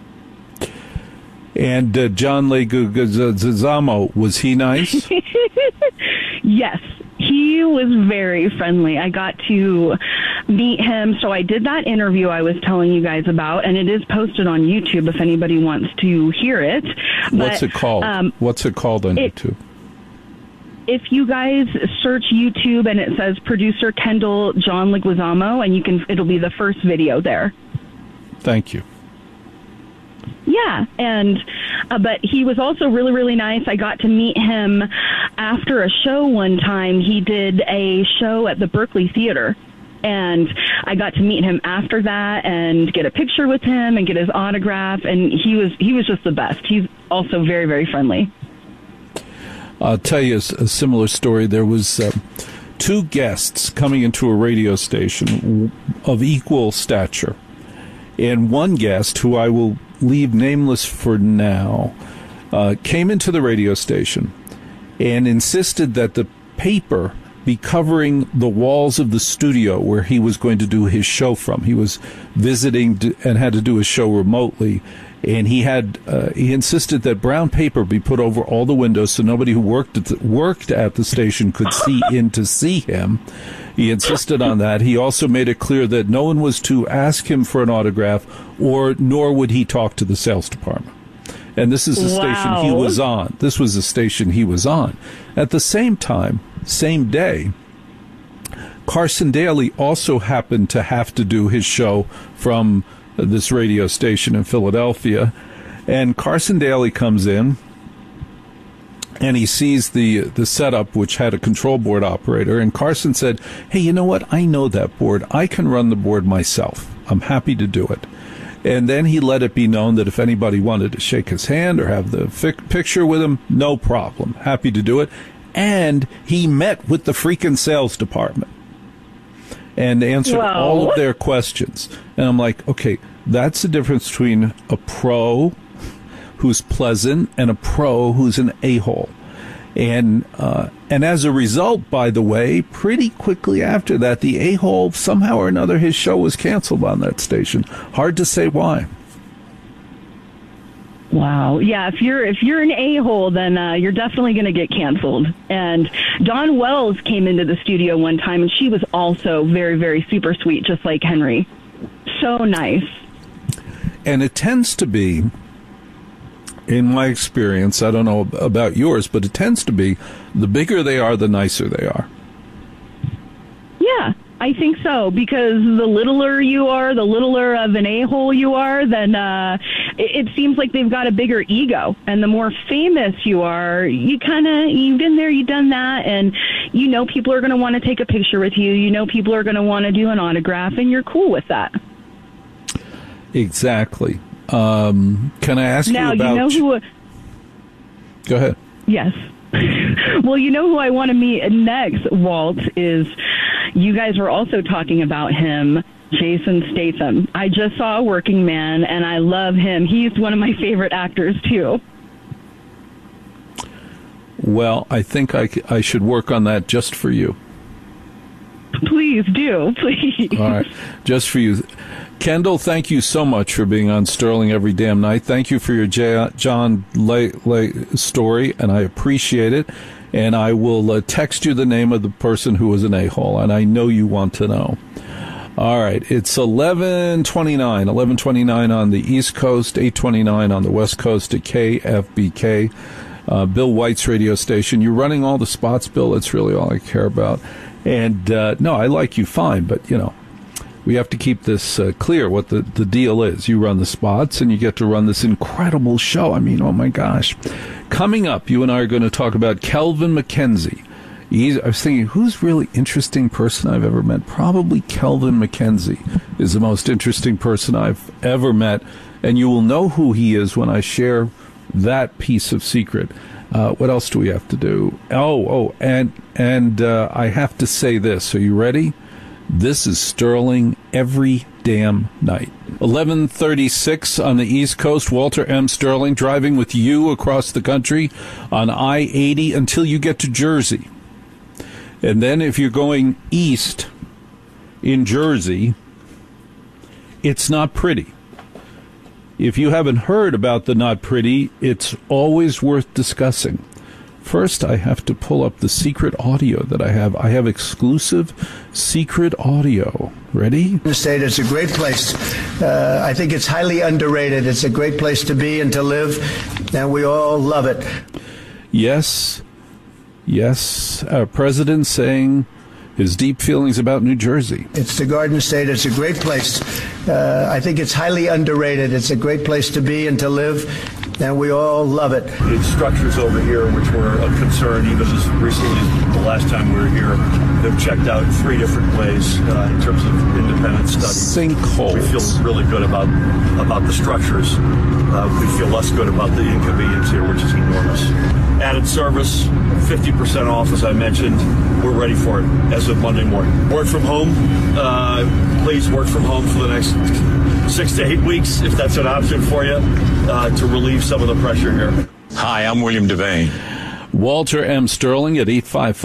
And John Leguizamo, was he nice?
Yes, he was very friendly. I got to meet him, so I did that interview I was telling you guys about, and it is posted on YouTube if anybody wants to hear it.
What's it called? What's it called on YouTube?
If you guys search YouTube and it says producer Kendall John Leguizamo, and it'll be the first video there.
Thank you.
Yeah, and but he was also really, really nice. I got to meet him after a show one time. He did a show at the Berkeley Theater, and I got to meet him after that and get a picture with him and get his autograph, and he was just the best. He's also very, very friendly.
I'll tell you a similar story. There was two guests coming into a radio station of equal stature, and one guest, who I will leave nameless for now, came into the radio station and insisted that the paper be covering the walls of the studio where he was going to do his show from. He was visiting and had to do his show remotely, and he insisted that brown paper be put over all the windows so nobody who worked at the station could see in to see him. He insisted on that. He also made it clear that no one was to ask him for an autograph, nor would he talk to the sales department. And this is the station he was on. This was the station he was on. At the same time, same day, Carson Daly also happened to have to do his show from this radio station in Philadelphia. And Carson Daly comes in, and he sees the setup, which had a control board operator. And Carson said, hey, you know what? I know that board. I can run the board myself. I'm happy to do it. And then he let it be known that if anybody wanted to shake his hand or have the picture with him, no problem. Happy to do it. And he met with the freaking sales department and answered all of their questions. And I'm like, okay, that's the difference between a pro who's pleasant and a pro who's an a-hole. And as a result, by the way, pretty quickly after that, the a-hole, somehow or another, his show was canceled on that station. Hard to say why.
Wow. Yeah, if you're an a-hole, then you're definitely going to get canceled. And Dawn Wells came into the studio one time, and she was also very, very super sweet, just like Henry. So nice. And
it tends to be, in my experience, I don't know about yours, but it tends to be the bigger they are, the nicer they are.
Yeah, I think so, because the littler you are, the littler of an a-hole you are, then it seems like they've got a bigger ego. And the more famous you are, you've been there, you've done that, and you know people are going to want to take a picture with you. You know people are going to want to do an autograph, and you're cool with that.
Exactly. Can I ask you about...
Now, you know who...
Go ahead.
Yes. Well, you know who I want to meet next, Walt, is... You guys were also talking about him, Jason Statham. I just saw Working Man, and I love him. He's one of my favorite actors, too.
Well, I think I should work on that just for you.
Please do, please.
All right, just for you. Kendall, thank you so much for being on Sterling every damn night. Thank you for your John Lay story, and I appreciate it. And I will text you the name of the person who was an a-hole, and I know you want to know. All right, it's 11:29 on the East Coast, 8:29 on the West Coast at KFBK, Bill White's radio station. You're running all the spots, Bill. That's really all I care about. And, no, I like you fine, but, you know, we have to keep this clear what the deal is. You run the spots, and you get to run this incredible show. I mean, oh, my gosh. Coming up, you and I are going to talk about Kelvin McKenzie. I was thinking, who's really interesting person I've ever met? Probably Kelvin McKenzie is the most interesting person I've ever met, and you will know who he is when I share that piece of secret. What else do we have to do? And I have to say this. Are you ready? This is Sterling every damn night. 11:36 on the East Coast. Walter M. Sterling driving with you across the country on I-80 until you get to Jersey. And then if you're going east in Jersey, it's not pretty. If you haven't heard about the not pretty, it's always worth discussing. First, I have to pull up the secret audio that I have. I have exclusive secret audio. Ready?
The state, it's a great place. I think it's highly underrated. It's a great place to be and to live, and we all love it.
Yes. Our president saying his deep feelings about New Jersey.
It's the Garden State. It's a great place. I think it's highly underrated. It's a great place to be and to live, and we all love it.
The structures over here, which were a concern even as recently as the last time we were here, they've checked out 3 different ways in terms of independent studies.
Sinkholes.
We feel really good about the structures. We feel less good about the inconvenience here, which is enormous. Added service, 50% off, as I mentioned. We're ready for it as of Monday morning. Work from home. Please work from home for the next 6 to 8 weeks, if that's an option for you, to relieve some of the pressure here.
Hi, I'm William Devane.
Walter M. Sterling at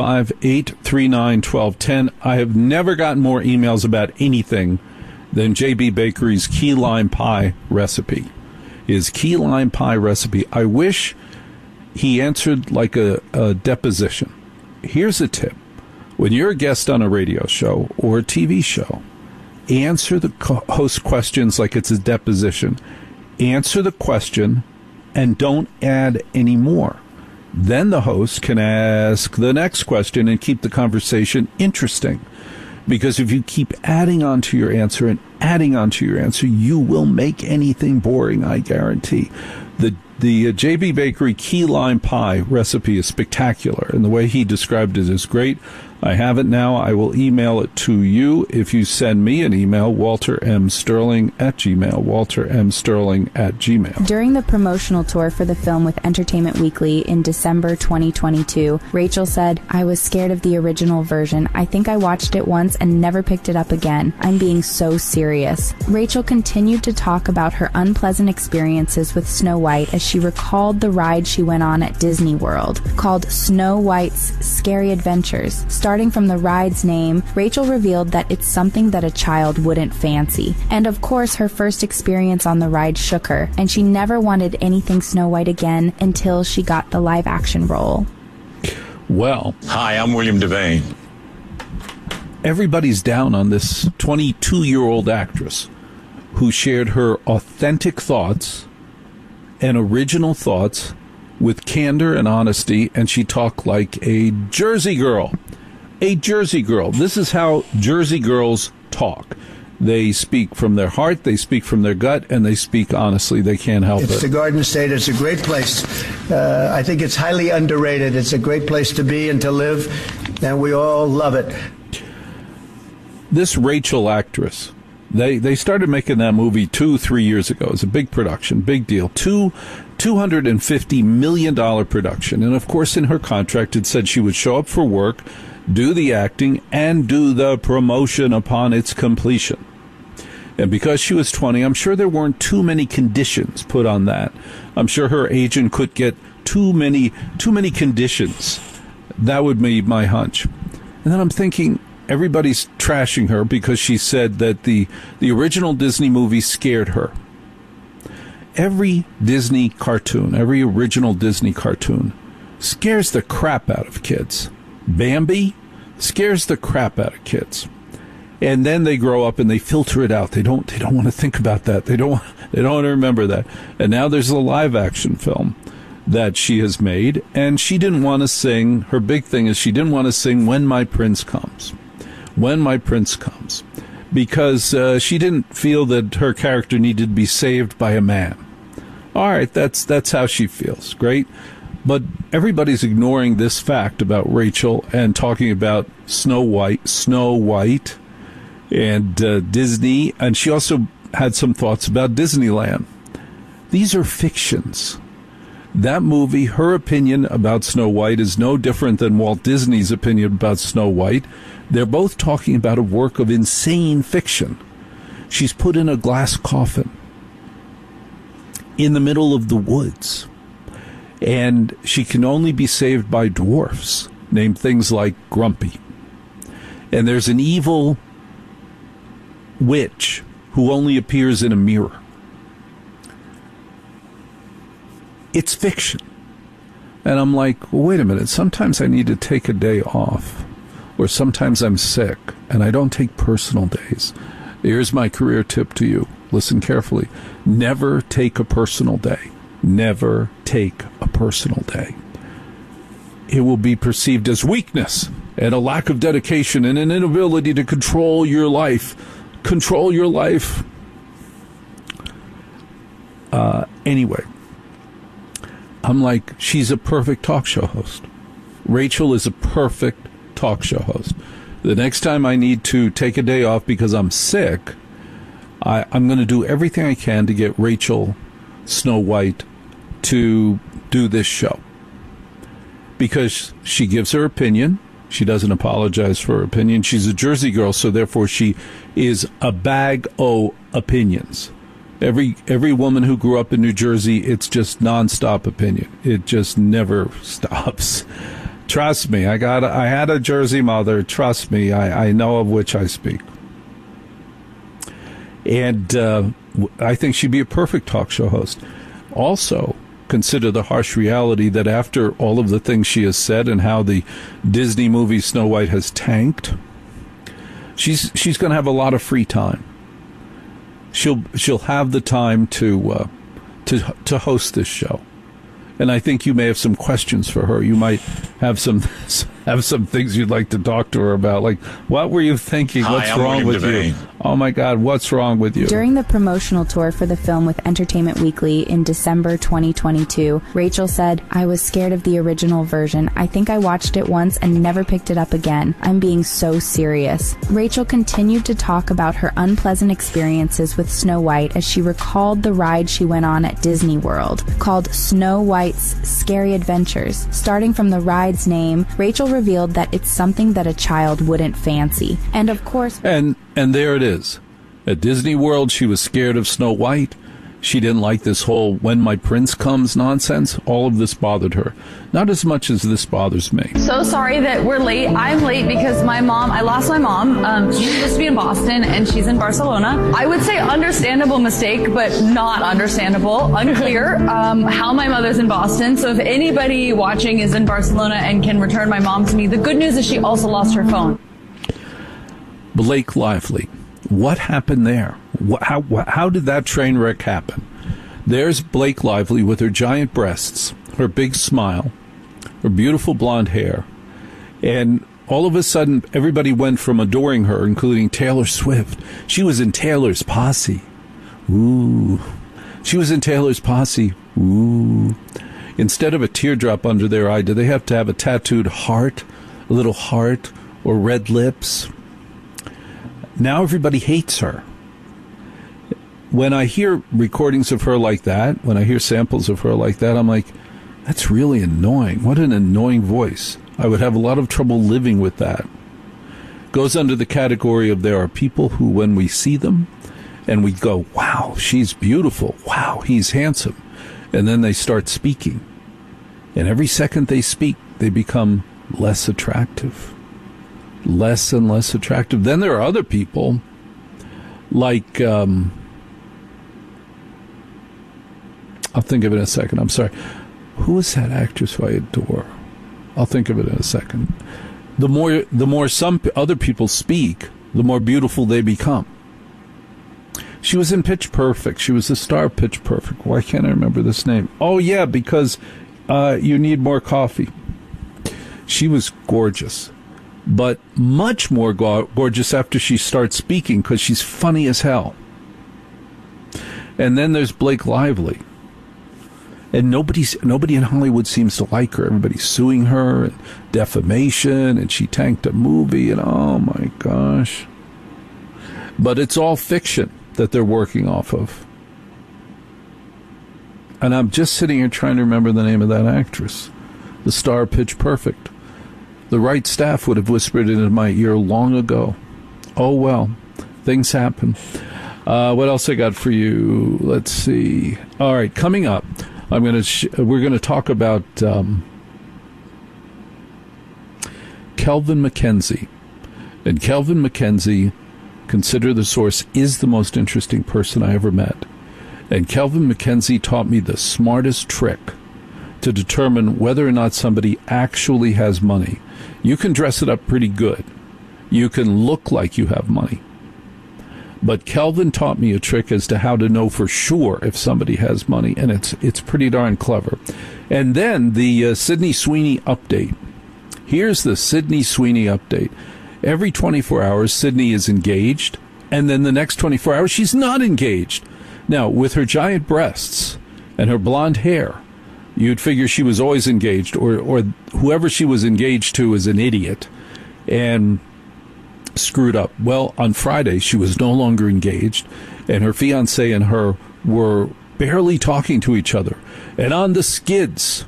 855-839-1210. I have never gotten more emails about anything than J.B. Bakery's key lime pie recipe. His key lime pie recipe. I wish he answered like a deposition. Here's a tip. When you're a guest on a radio show or a TV show, answer the host questions like it's a deposition. Answer the question and don't add any more. Then the host can ask the next question and keep the conversation interesting. Because if you keep adding on to your answer and adding on to your answer, you will make anything boring, I guarantee. The J.B. Bakery key lime pie recipe is spectacular, and the way he described it is great. I have it now. I will email it to you if you send me an email, waltermsterling@gmail.com, waltermsterling@gmail.com.
During the promotional tour for the film with Entertainment Weekly in December 2022, Rachel said, "I was scared of the original version. I think I watched it once and never picked it up again. I'm being so serious." Rachel continued to talk about her unpleasant experiences with Snow White as she recalled the ride she went on at Disney World, called Snow White's Scary Adventures. Starting from the ride's name, Rachel revealed that it's something that a child wouldn't fancy. And of course, her first experience on the ride shook her, and she never wanted anything Snow White again until she got the live-action role.
Well,
hi, I'm William Devane.
Everybody's down on this 22-year-old actress who shared her authentic thoughts and original thoughts with candor and honesty, and she talked like a Jersey girl. A Jersey girl. This is how Jersey girls talk. They speak from their heart, they speak from their gut, and they speak honestly. They can't help it.
It's the Garden State. It's a great place. I think it's highly underrated. It's a great place to be and to live, and we all love it.
This Rachel actress, they started making that movie 2-3 years ago. It was a big production, big deal. $250 million production. And, of course, in her contract, it said she would show up for work, do the acting, and do the promotion upon its completion. And because she was 20, I'm sure there weren't too many conditions put on that. I'm sure her agent could get too many conditions. That would be my hunch. And then I'm thinking, everybody's trashing her because she said that the original Disney movie scared her. Every Disney cartoon, every original Disney cartoon, scares the crap out of kids. Bambi scares the crap out of kids. And then they grow up and they filter it out. They don't want to think about that. They don't want to remember that. And now there's a live action film that she has made, and she didn't want to sing. Her big thing is she didn't want to sing When My Prince Comes. When My Prince Comes. Because she didn't feel that her character needed to be saved by a man. All right, that's how she feels. Great. But everybody's ignoring this fact about Rachel and talking about Snow White and Disney. And she also had some thoughts about Disneyland. These are fictions. That movie, her opinion about Snow White is no different than Walt Disney's opinion about Snow White. They're both talking about a work of insane fiction. She's put in a glass coffin in the middle of the woods. And she can only be saved by dwarfs, named things like Grumpy. And there's an evil witch who only appears in a mirror. It's fiction. And I'm like, well, wait a minute. Sometimes I need to take a day off. Or sometimes I'm sick, and I don't take personal days. Here's my career tip to you. Listen carefully. Never take a personal day. Never take a personal day. It will be perceived as weakness and a lack of dedication and an inability to control your life. Control your life. Anyway, I'm like, she's a perfect talk show host. Rachel is a perfect talk show host. The next time I need to take a day off because I'm sick, I'm going to do everything I can to get Rachel Snow White to do this show. Because she gives her opinion. She doesn't apologize for her opinion. She's a Jersey girl, so therefore she is a bag o' opinions. Every woman who grew up in New Jersey, it's just nonstop opinion. It just never stops. Trust me, I had a Jersey mother. Trust me, I know of which I speak. And I think she'd be a perfect talk show host. Also, consider the harsh reality that after all of the things she has said and how the Disney movie Snow White has tanked, she's going to have a lot of free time. She'll have the time to host this show. And I think you may have some questions for her. You might have some have some things you'd like to talk to her about. Like, what were you thinking?
Hi,
What's
I'm
wrong
William
with
Devane.
you? Oh, my God, what's wrong with you?
During the promotional tour for the film with Entertainment Weekly in December 2022, Rachel said, I was scared of the original version. I think I watched it once and never picked it up again. I'm being so serious. Rachel continued to talk about her unpleasant experiences with Snow White as she recalled the ride she went on at Disney World, called Snow White's Scary Adventures. Starting from the ride's name, Rachel revealed that it's something that a child wouldn't fancy. And of course...
And there it is. At Disney World, she was scared of Snow White. She didn't like this whole when my prince comes nonsense. All of this bothered her. Not as much as this bothers me.
So sorry that we're late. I'm late because I lost my mom. She's supposed to be in Boston and she's in Barcelona. I would say understandable mistake, but not understandable. Unclear how my mother's in Boston. So if anybody watching is in Barcelona and can return my mom to me, the good news is she also lost her phone.
Blake Lively. What happened there? How did that train wreck happen? There's Blake Lively with her giant breasts, her big smile, her beautiful blonde hair, and all of a sudden everybody went from adoring her, including Taylor Swift. She was in Taylor's posse. Ooh. She was in Taylor's posse. Ooh. Instead of a teardrop under their eye, do they have to have a tattooed heart, a little heart, or red lips? Now everybody hates her. When I hear recordings of her like that, when I hear samples of her like that, I'm like, that's really annoying. What an annoying voice. I would have a lot of trouble living with that. Goes under the category of there are people who, when we see them, and we go, wow, she's beautiful. Wow, he's handsome. And then they start speaking. And every second they speak, they become less attractive. Less and less attractive. Then there are other people like, I'll think of it in a second. I'm sorry. Who is that actress who I adore? I'll think of it in a second. The more some other people speak, the more beautiful they become. She was in Pitch Perfect. She was the star of Pitch Perfect. Why can't I remember this name? Oh, yeah, because you need more coffee. She was gorgeous. But much more gorgeous after she starts speaking because she's funny as hell. And then there's Blake Lively. And nobody in Hollywood seems to like her. Everybody's suing her and defamation, and she tanked a movie, and oh my gosh. But it's all fiction that they're working off of. And I'm just sitting here trying to remember the name of that actress, the star of Pitch Perfect. The right staff would have whispered it in my ear long ago. Oh, well, things happen. What else I got for you? Let's see. All right, coming up, we're going to talk about Kelvin MacKenzie. And Kelvin MacKenzie, consider the source, is the most interesting person I ever met. And Kelvin MacKenzie taught me the smartest trick to determine whether or not somebody actually has money. You can dress it up pretty good. You can look like you have money. But Kelvin taught me a trick as to how to know for sure if somebody has money, and it's pretty darn clever. And then the Sydney Sweeney update. Here's the Sydney Sweeney update. Every 24 hours, Sydney is engaged, and then the next 24 hours, she's not engaged. Now, with her giant breasts and her blonde hair, you'd figure she was always engaged, or whoever she was engaged to is an idiot and screwed up. Well, on Friday, she was no longer engaged, and her fiancé and her were barely talking to each other and on the skids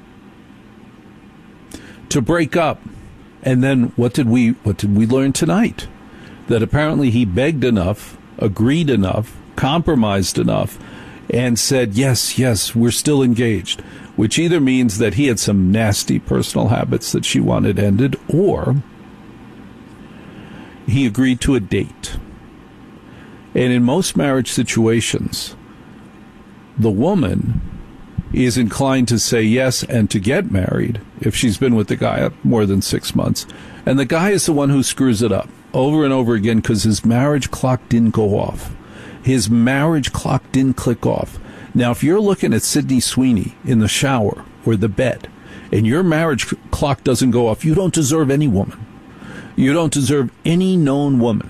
to break up. And then what did we learn tonight? That apparently he begged enough, agreed enough, compromised enough, and said, yes, we're still engaged, which either means that he had some nasty personal habits that she wanted ended, or he agreed to a date. And in most marriage situations, the woman is inclined to say yes and to get married if she's been with the guy more than 6 months. And the guy is the one who screws it up over and over again because his marriage clock didn't go off. His marriage clock didn't click off. Now, if you're looking at Sydney Sweeney in the shower or the bed, and your marriage clock doesn't go off, you don't deserve any woman. You don't deserve any known woman.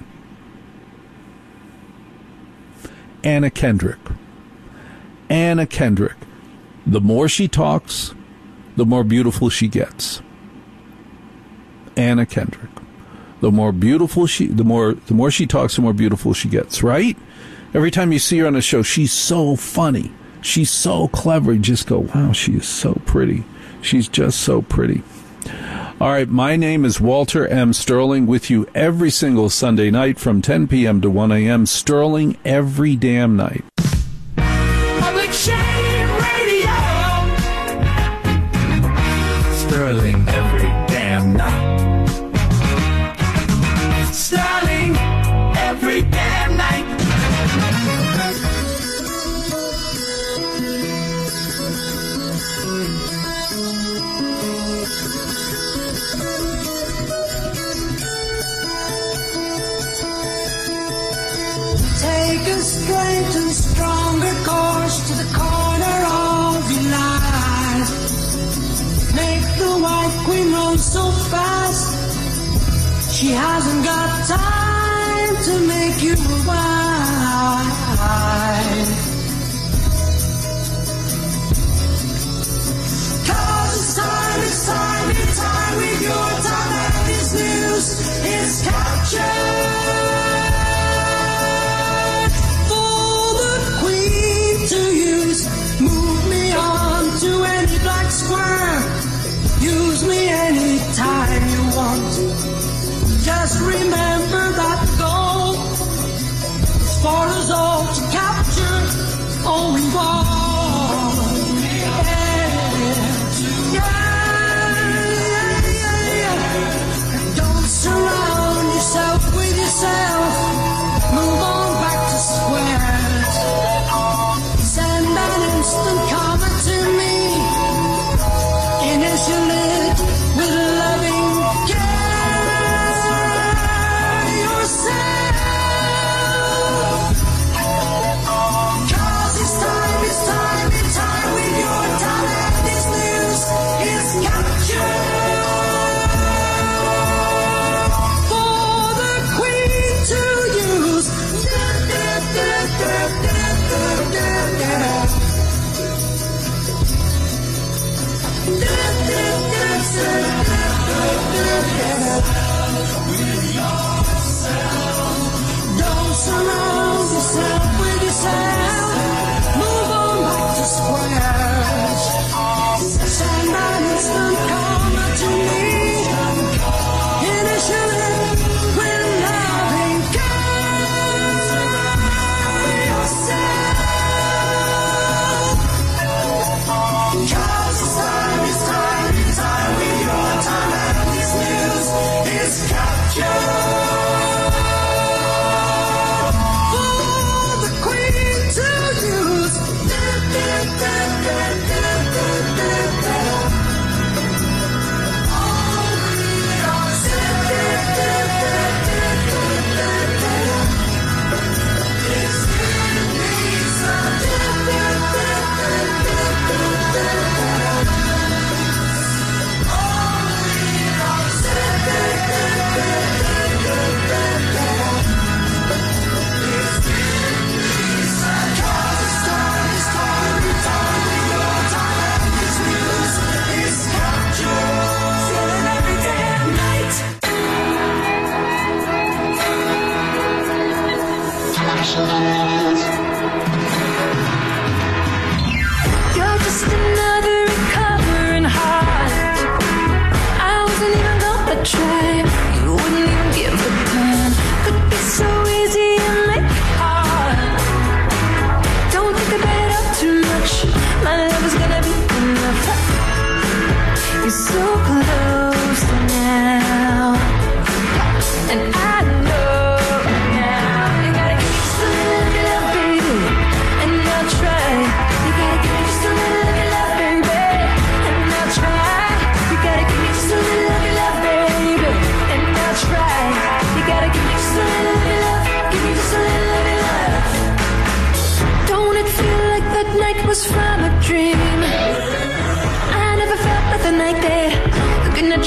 Anna Kendrick. Anna Kendrick. The more she talks, the more beautiful she gets. Anna Kendrick. The more beautiful the more she talks, the more beautiful she gets, right? Every time you see her on a show, she's so funny. She's so clever. You just go, wow, she is so pretty. She's just so pretty. All right, my name is Walter M. Sterling, with you every single Sunday night from 10 p.m. to 1 a.m. Sterling every damn night.
Public Shame Radio. Sterling every damn night. Sterling every damn night.
Take a straight and stronger course to the corner of your life. Make the White Queen run so fast, she hasn't got time to make you a wife. 'Cause it's time with your time, and this news is captured. Move me on to any black square. Use me anytime you want. Just remember that goal is for us all to capture. All we want. Yeah. Don't surround yourself with yourself. Move on back to square. Send an instant comment to me. Initial it with loving care.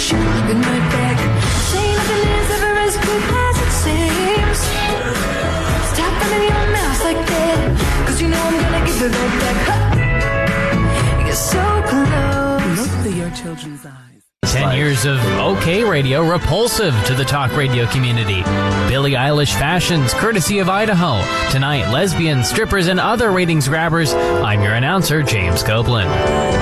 shut good night back. Say nothing is ever as good as it seems. Stop running your mouth like that, 'cause you know I'm gonna give it right back. You're so close. Look through your children's eyes.
10 years of OK Radio, repulsive to the talk radio community. Billie Eilish fashions, courtesy of Idaho. Tonight, lesbians, strippers, and other ratings grabbers. I'm your announcer, James Copeland.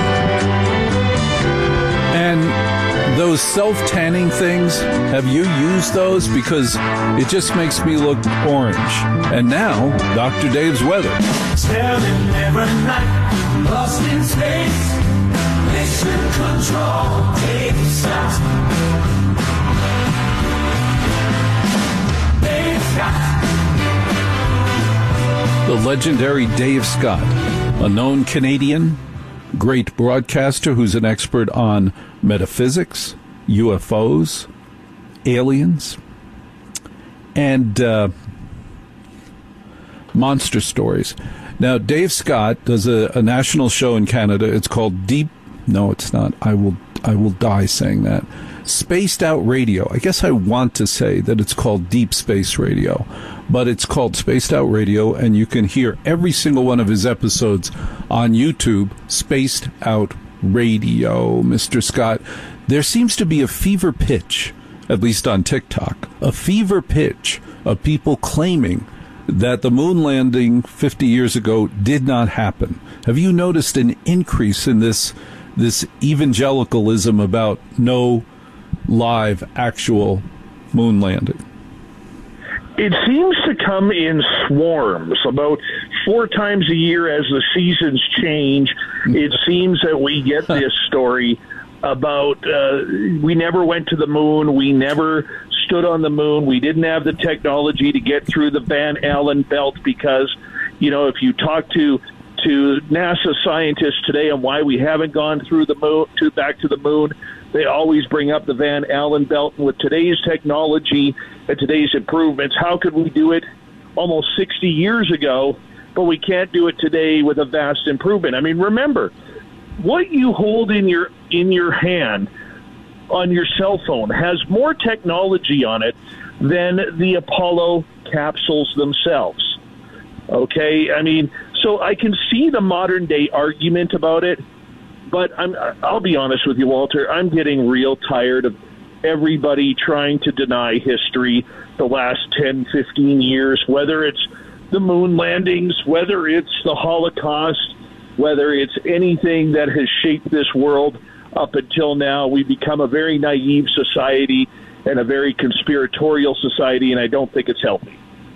And those self-tanning things, have you used those? Because it just makes me look orange. And now, Dr. Dave's weather.
Staring every night, lost in space. Mission control, Dave Scott. Dave Scott.
The legendary Dave Scott, a known Canadian, great broadcaster who's an expert on metaphysics, UFOs, aliens, and monster stories. Now, Dave Scott does a national show in Canada. It's called Deep... No, it's not. I will die saying that. Spaced Out Radio. I guess I want to say that it's called Deep Space Radio, but it's called Spaced Out Radio, and you can hear every single one of his episodes on YouTube. Spaced Out Radio, Mr. Scott. There seems to be a fever pitch, at least on TikTok, a fever pitch of people claiming that the moon landing 50 years ago did not happen. Have you noticed an increase in this evangelicalism about no live, actual moon landing?
It seems to come in swarms, about 4 times a year as the seasons change. It seems that we get this story about we never went to the moon, we never stood on the moon, we didn't have the technology to get through the Van Allen belt because, you know, if you talk to NASA scientists today on why we haven't gone through the moon, back to the moon, they always bring up the Van Allen belt. And with today's technology and today's improvements, how could we do it almost 60 years ago, but we can't do it today with a vast improvement? I mean, remember, what you hold in your hand on your cell phone has more technology on it than the Apollo capsules themselves. Okay? I mean, so I can see the modern day argument about it, but I'll be honest with you, Walter, I'm getting real tired of everybody trying to deny history the last 10, 15 years, whether it's the moon landings, whether it's the Holocaust, whether it's anything that has shaped this world up until now. We've become a very naive society and a very conspiratorial society, and I don't think it's healthy.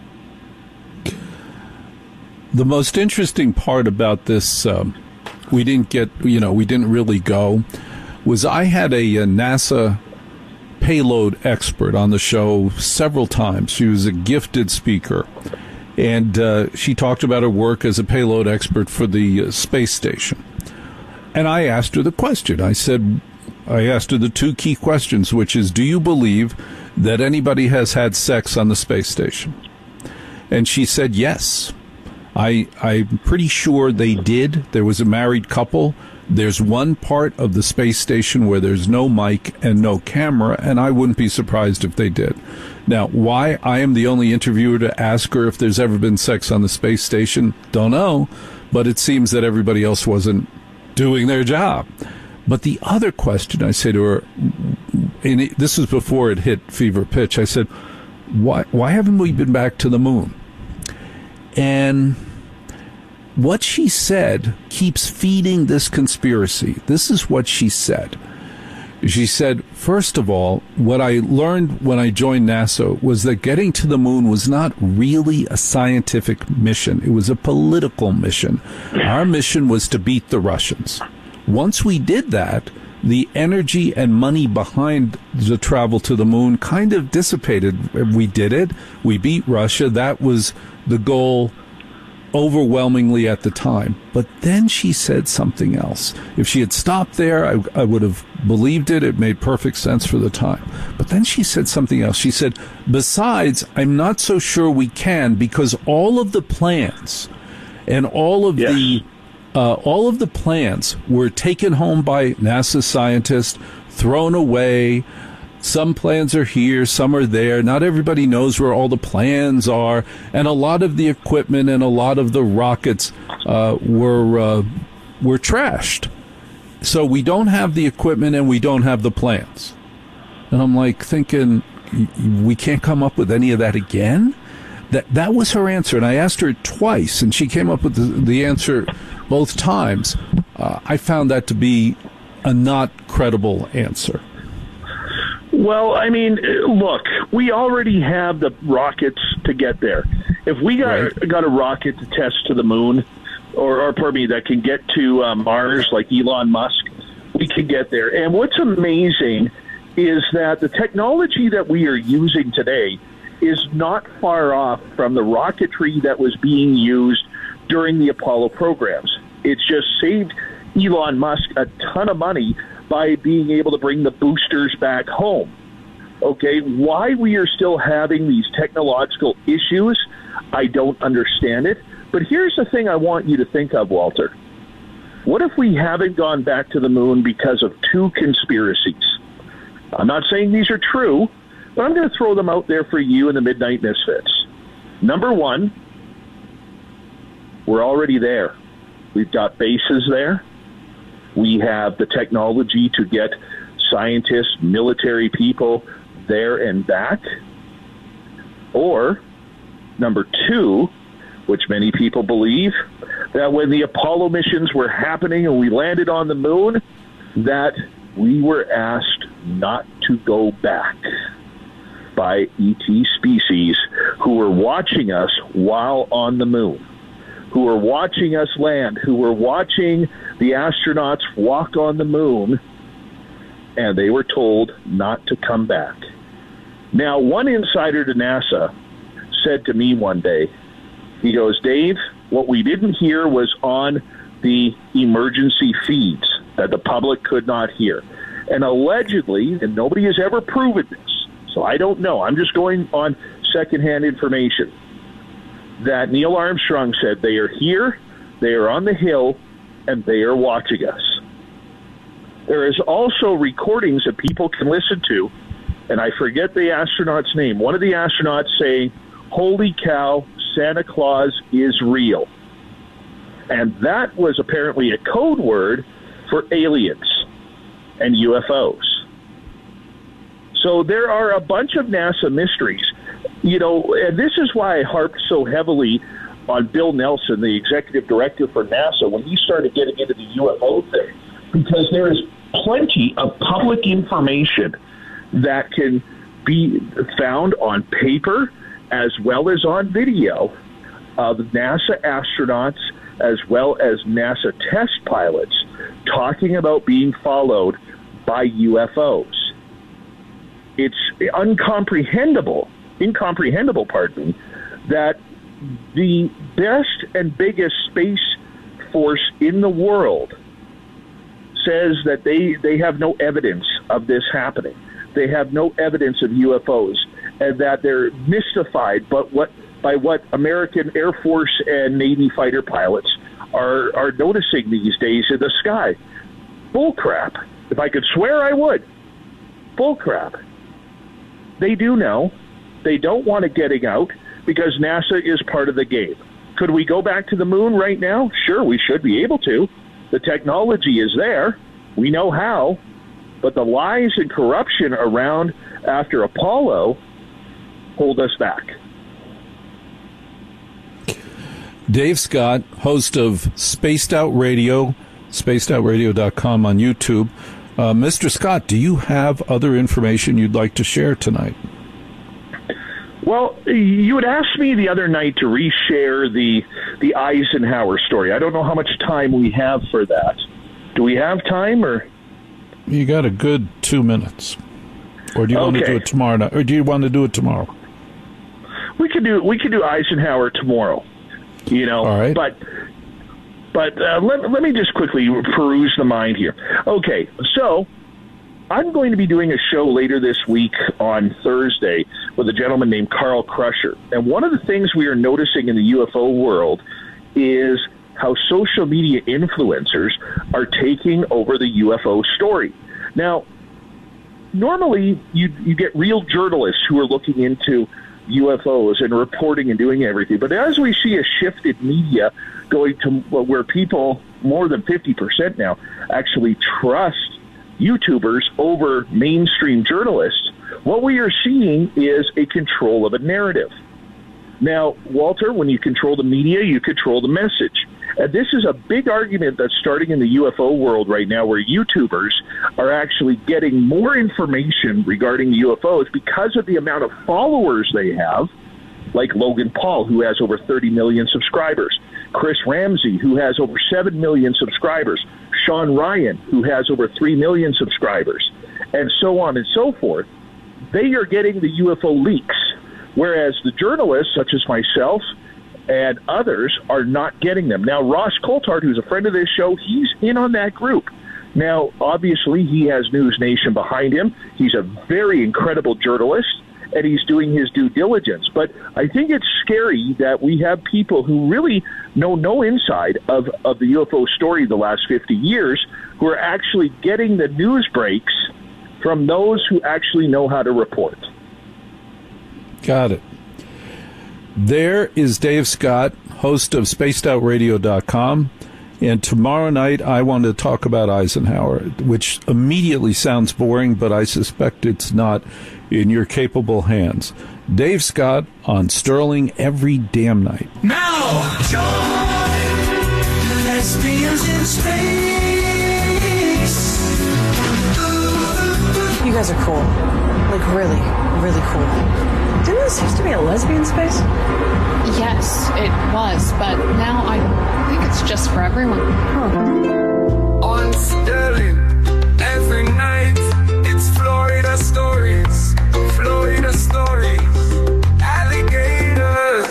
The most interesting part about this, we didn't really go, was I had a NASA payload expert on the show several times. She was a gifted speaker, and she talked about her work as a payload expert for the space station. And I asked her the question. I asked her the 2 key questions, which is, do you believe that anybody has had sex on the space station? And she said yes. I'm pretty sure they did. There was a married couple. There's one part of the space station where there's no mic and no camera, and I wouldn't be surprised if they did. Now, why I am the only interviewer to ask her if there's ever been sex on the space station, don't know, but it seems that everybody else wasn't doing their job. But the other question I said to her, and this was before it hit fever pitch, I said, why haven't we been back to the moon? And what she said keeps feeding this conspiracy. This is what she said. She said, first of all, what I learned when I joined NASA was that getting to the moon was not really a scientific mission. It was a political mission. Our mission was to beat the Russians. Once we did that, the energy and money behind the travel to the moon kind of dissipated. We did it. We beat Russia. That was the goal overwhelmingly at the time. But then she said something else. If she had stopped there, I would have believed it. It made perfect sense for the time. But then she said something else. She said, besides, I'm not so sure we can, because all of the plans and all of the all of the plans were taken home by NASA scientists, thrown away. Some plans are here, some are there. Not everybody knows where all the plans are, and a lot of the equipment and a lot of the rockets were trashed. So we don't have the equipment and we don't have the plans. And I'm like thinking, we can't come up with any of that again? That was her answer, and I asked her twice, and she came up with the answer both times. I found that to be a not credible answer.
Well, I mean, look, we already have the rockets to get there. If we got a rocket to test to the moon, or pardon me, that can get to Mars like Elon Musk, we could get there. And what's amazing is that the technology that we are using today is not far off from the rocketry that was being used during the Apollo programs. It's just saved Elon Musk a ton of money by being able to bring the boosters back home. Okay, why we are still having these technological issues, I don't understand it. But here's the thing I want you to think of, Walter. What if we haven't gone back to the moon because of two conspiracies? I'm not saying these are true, but I'm going to throw them out there for you in the Midnight Misfits. Number one, we're already there. We've got bases there. We have the technology to get scientists, military people there and back. Or, number two, which many people believe, that when the Apollo missions were happening and we landed on the moon, that we were asked not to go back by ET species who were watching us while on the moon, who were watching us land, who were watching the astronauts walk on the moon, and they were told not to come back. Now, one insider to NASA said to me one day, he goes, Dave, what we didn't hear was on the emergency feeds that the public could not hear. And allegedly, and nobody has ever proven this, so I don't know, I'm just going on secondhand information, that Neil Armstrong said they are here, they are on the hill, and they are watching us. There is also recordings that people can listen to, and I forget the astronaut's name. One of the astronauts saying, "Holy cow, Santa Claus is real." And that was apparently a code word for aliens and UFOs. So there are a bunch of NASA mysteries, you know, and this is why I harped so heavily on Bill Nelson, the executive director for NASA, when he started getting into the UFO thing, because there is plenty of public information that can be found on paper as well as on video of NASA astronauts as well as NASA test pilots talking about being followed by UFOs. It's incomprehensible, pardon me, that the best and biggest space force in the world says that they have no evidence of this happening. They have no evidence of UFOs, and that they're mystified by what American Air Force and Navy fighter pilots are noticing these days in the sky. Bull crap. If I could swear, I would. Bull crap. They do know. They don't want it getting out because NASA is part of the game. Could we go back to the moon right now? Sure, we should be able to. The technology is there. We know how. But the lies and corruption around after Apollo hold us back.
Dave Scott, host of Spaced Out Radio, spacedoutradio.com on YouTube. Mr. Scott, do you have other information you'd like to share tonight?
Well, you had asked me the other night to reshare the Eisenhower story. I don't know how much time we have for that. Do we have time, or?
You got a good 2 minutes. Or do you want to do it tomorrow night? Or do you want to do it tomorrow?
We could do Eisenhower tomorrow. You know, all right. But let me just quickly peruse the mind here. Okay, so I'm going to be doing a show later this week on Thursday with a gentleman named Carl Crusher. And one of the things we are noticing in the UFO world is how social media influencers are taking over the UFO story. Now, normally you get real journalists who are looking into UFOs and reporting and doing everything. But as we see a shift in media going to where people, more than 50% now, actually trust YouTubers over mainstream journalists, what we are seeing is a control of a narrative. Now, Walter, when you control the media, you control the message. And this is a big argument that's starting in the UFO world right now, where YouTubers are actually getting more information regarding UFOs because of the amount of followers they have, like Logan Paul, who has over 30 million subscribers, Chris Ramsey, who has over 7 million subscribers, Sean Ryan, who has over 3 million subscribers, and so on and so forth. They are getting the UFO leaks, whereas the journalists, such as myself and others, are not getting them. Now, Ross Coulthard, who's a friend of this show, he's in on that group. Now, obviously, he has News Nation behind him. He's a very incredible journalist, and he's doing his due diligence. But I think it's scary that we have people who really know no inside of the UFO story the last 50 years who are actually getting the news breaks from those who actually know how to report.
Got it. There is Dave Scott, host of SpacedOutRadio.com. And tomorrow night, I want to talk about Eisenhower, which immediately sounds boring, but I suspect it's not in your capable hands. Dave Scott on Sterling every damn night.
Now, join Lesbians in Space.
You guys are cool. Like, really, really cool. Didn't this used to be a lesbian space?
Yes, it was, but now I think it's just for everyone.
On Sterling, every night, it's Florida stories. Florida stories. Alligators.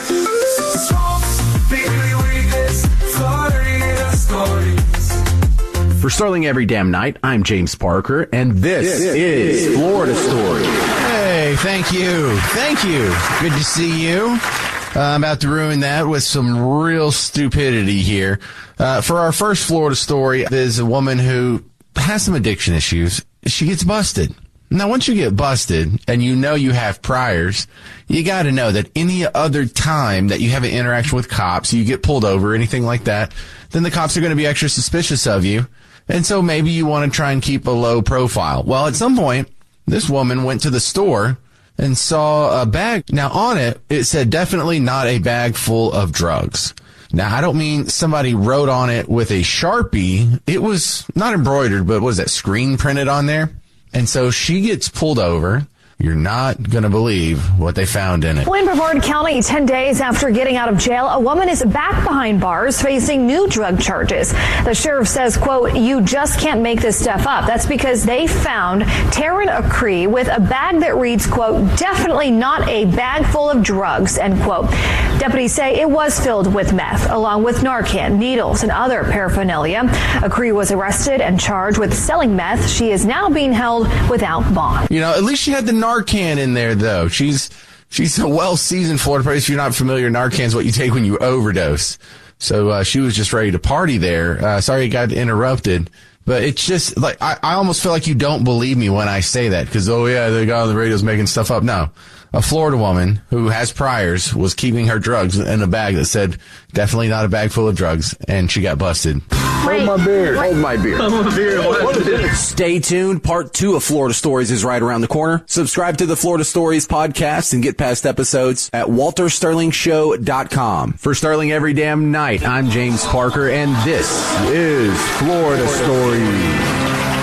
Swamps, Piggly Wiggles, Florida stories.
For Sterling Every Damn Night, I'm James Parker, and this is Florida Story.
Hey, thank you. Thank you. Good to see you. I'm about to ruin that with some real stupidity here. For our first Florida story, there's a woman who has some addiction issues. She gets busted. Now, once you get busted and you know you have priors, you got to know that any other time that you have an interaction with cops, you get pulled over, anything like that, then the cops are going to be extra suspicious of you. And so maybe you want to try and keep a low profile. Well, at some point, this woman went to the store and saw a bag. Now, on it, it said definitely not a bag full of drugs. Now, I don't mean somebody wrote on it with a Sharpie. It was not embroidered, but what is that, screen printed on there? And so she gets pulled over. You're not going to believe what they found in it.
In Brevard County, 10 days after getting out of jail, a woman is back behind bars facing new drug charges. The sheriff says, quote, "You just can't make this stuff up." That's because they found Taryn Acree with a bag that reads, quote, "Definitely not a bag full of drugs," end quote. Deputies say it was filled with meth, along with Narcan, needles, and other paraphernalia. Acree was arrested and charged with selling meth. She is now being held without bond.
You know, at least she had the Narcan in there, though. She's a well-seasoned Florida person. If you're not familiar, Narcan is what you take when you overdose. So she was just ready to party there. Sorry it got interrupted. But it's just, like, I almost feel like you don't believe me when I say that. Because, oh, yeah, the guy on the radio is making stuff up. No. A Florida woman who has priors was keeping her drugs in a bag that said, definitely not a bag full of drugs, and she got busted.
Hold my beer. Hold my beer.
Hold my beer.
Stay tuned. Part 2 of Florida Stories is right around the corner. Subscribe to the Florida Stories podcast and get past episodes at WalterSterlingShow.com.
For Sterling Every Damn Night, I'm James Parker, and this is Florida Story.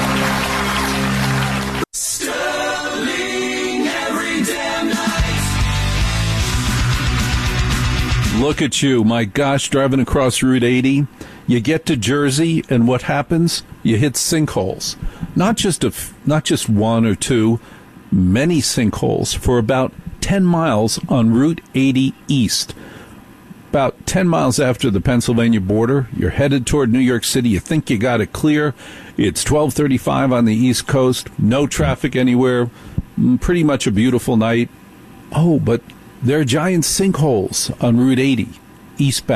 Look at you. My gosh, driving across Route 80. You get to Jersey, and what happens? You hit sinkholes. Not just one or two, many sinkholes for about 10 miles on Route 80 East. About 10 miles after the Pennsylvania border, you're headed toward New York City. You think you got it clear. It's 12:35 on the East Coast. No traffic anywhere. Pretty much a beautiful night. Oh, but there are giant sinkholes on Route 80 eastbound.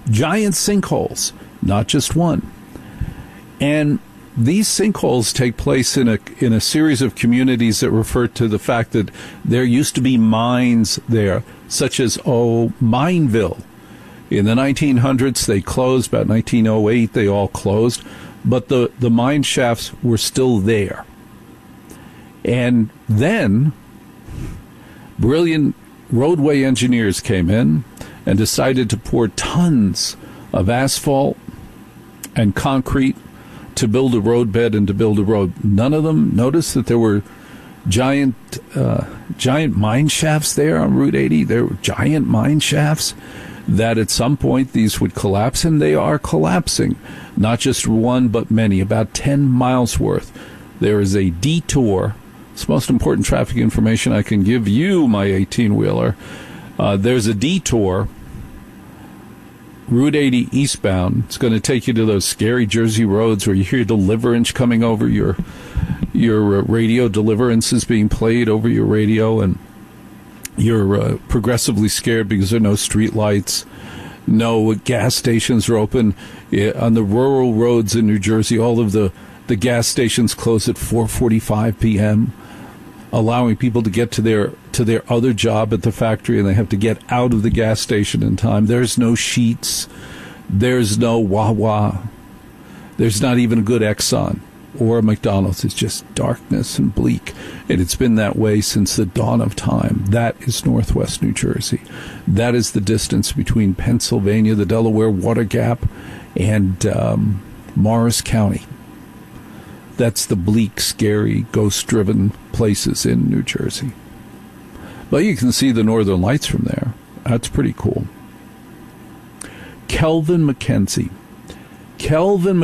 giant sinkholes, not just one. And these sinkholes take place in a series of communities that refer to the fact that there used to be mines there, such as, Mineville. In the 1900s, they closed. About 1908, they all closed. But the mine shafts were still there. And then brilliant roadway engineers came in and decided to pour tons of asphalt and concrete to build a roadbed and to build a road. None of them noticed that there were giant mine shafts there on Route 80. There were giant mine shafts that at some point these would collapse, and they are collapsing. Not just one, but many, about 10 miles worth. There is a detour. It's the most important traffic information I can give you, my 18-wheeler. There's a detour, Route 80 eastbound. It's going to take you to those scary Jersey roads where you hear Deliverance coming over your radio. Deliverance is being played over your radio, and you're progressively scared because there are no street lights. No gas stations are open. On the rural roads in New Jersey, all of the gas stations close at 4:45 p.m., allowing people to get to their other job at the factory, and they have to get out of the gas station in time. There's no Sheetz. There's no Wawa. There's not even a good Exxon or a McDonald's. It's just darkness and bleak. And it's been that way since the dawn of time. That is Northwest New Jersey. That is the distance between Pennsylvania, the Delaware Water Gap, and Morris County. That's the bleak, scary, ghost-driven places in New Jersey. But you can see the northern lights from there. That's pretty cool. Kelvin McKenzie. Kelvin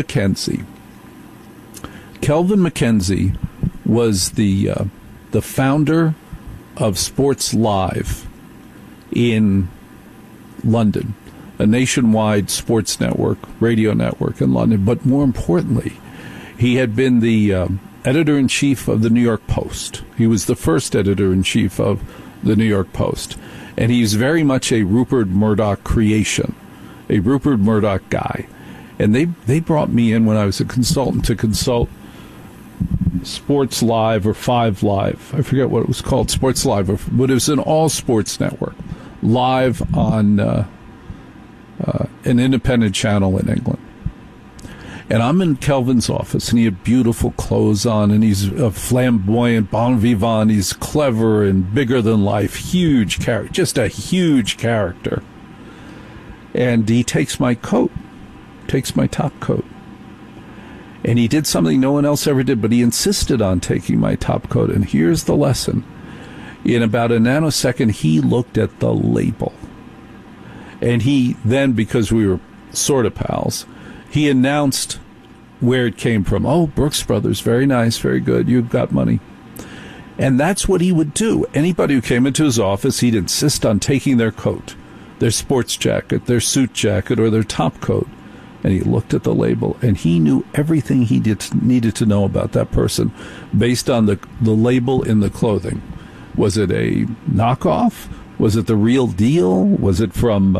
McKenzie was the founder of Sports Live in London, a nationwide sports network, radio network in London. But more importantly, he had been the editor-in-chief of the New York Post. He was the first editor-in-chief of the New York Post. And he's very much a Rupert Murdoch creation, a Rupert Murdoch guy. And they brought me in when I was a consultant to consult Sports Live or 5 Live. I forget what it was called, Sports Live, but it was an all-sports network, live on an independent channel in England. And I'm in Kelvin's office, and he had beautiful clothes on, and he's a flamboyant, bon vivant. He's clever and bigger than life, huge character, just a huge character. And he takes my coat, takes my top coat. And he did something no one else ever did, but he insisted on taking my top coat. And here's the lesson. In about a nanosecond, he looked at the label. And he then, because we were sort of pals, he announced where it came from. Oh, Brooks Brothers, very nice, very good, you've got money. And that's what he would do. Anybody who came into his office, he'd insist on taking their coat, their sports jacket, their suit jacket, or their top coat. And he looked at the label, and he knew everything he needed to know about that person based on the label in the clothing. Was it a knockoff? Was it the real deal? Was it from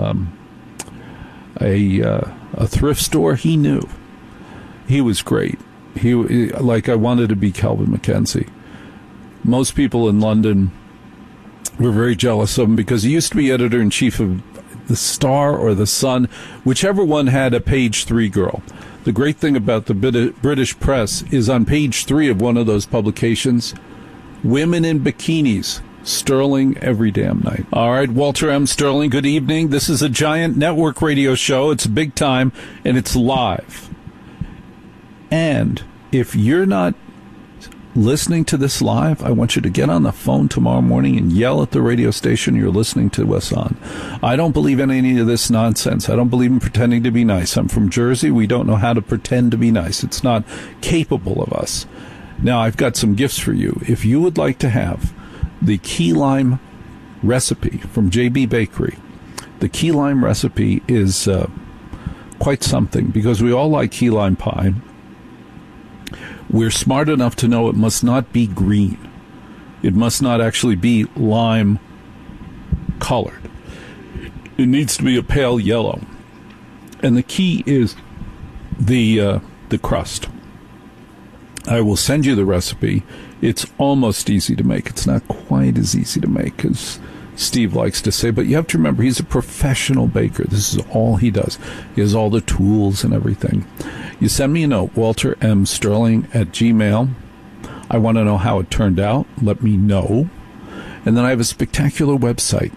a thrift store? He knew. He was great. I wanted to be Kelvin McKenzie. Most people in London were very jealous of him because he used to be editor-in-chief of the Star or the Sun, whichever one had a page 3 girl. The great thing about the British press is on page 3 of one of those publications, women in bikinis. Sterling every damn night. All right, Walter M. Sterling, good evening. This is a giant network radio show. It's big time, and it's live. And if you're not listening to this live, I want you to get on the phone tomorrow morning and yell at the radio station you're listening to us on. I don't believe in any of this nonsense. I don't believe in pretending to be nice. I'm from Jersey. We don't know how to pretend to be nice. It's not capable of us. Now, I've got some gifts for you. If you would like to have the key lime recipe from JB Bakery. The key lime recipe is quite something because we all like key lime pie. We're smart enough to know it must not be green. It must not actually be lime colored. It needs to be a pale yellow. And the key is the crust. I will send you the recipe. It's almost easy to make. It's not quite as easy to make as Steve likes to say, but you have to remember he's a professional baker. This is all he does. He has all the tools and everything. You send me a note, waltermsterling@gmail.com. I want to know how it turned out. Let me know. And then I have a spectacular website,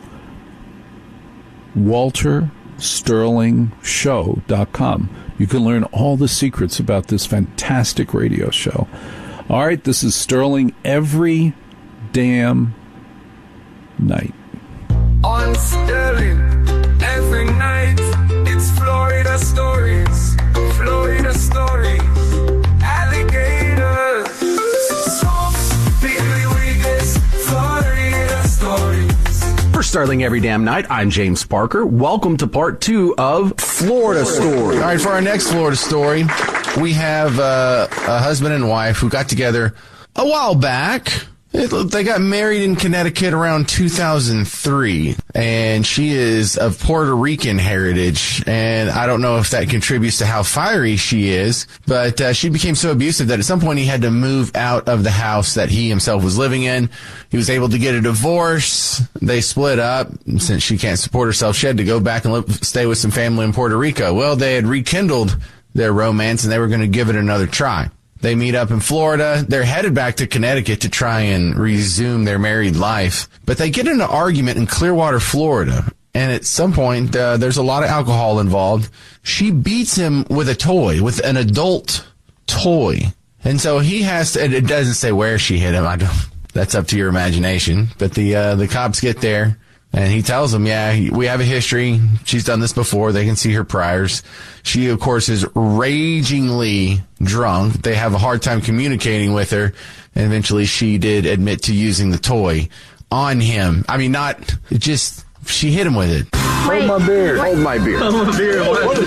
waltersterlingshow.com. You can learn all the secrets about this fantastic radio show. All right, this is Sterling every damn night.
On Sterling every night, it's Florida stories, Florida stories, alligators, swamps, Florida stories.
For Sterling every damn night, I'm James Parker. Welcome to part 2 of Florida Story.
All right, for our next Florida story, we have a husband and wife who got together a while back. They got married in Connecticut around 2003, and she is of Puerto Rican heritage, and I don't know if that contributes to how fiery she is, but she became so abusive that at some point he had to move out of the house that he himself was living in. He was able to get a divorce. They split up. Since she can't support herself, she had to go back and stay with some family in Puerto Rico. Well, they had rekindled their romance, and they were going to give it another try. They meet up in Florida. They're headed back to Connecticut to try and resume their married life. But they get in an argument in Clearwater, Florida. And at some point, there's a lot of alcohol involved. She beats him with a toy, with an adult toy. And so he has to, it doesn't say where she hit him. That's up to your imagination. But the cops get there. And he tells them, yeah, we have a history. She's done this before. They can see her priors. She, of course, is ragingly drunk. They have a hard time communicating with her. And eventually she did admit to using the toy on him. I mean, she hit him with it.
Hold my beer. Hold my beer.
Hold my beer.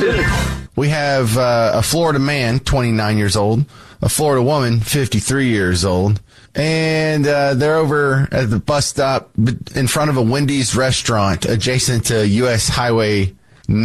We have a Florida man, 29 years old, a Florida woman, 53 years old. And they're over at the bus stop in front of a Wendy's restaurant adjacent to U.S. Highway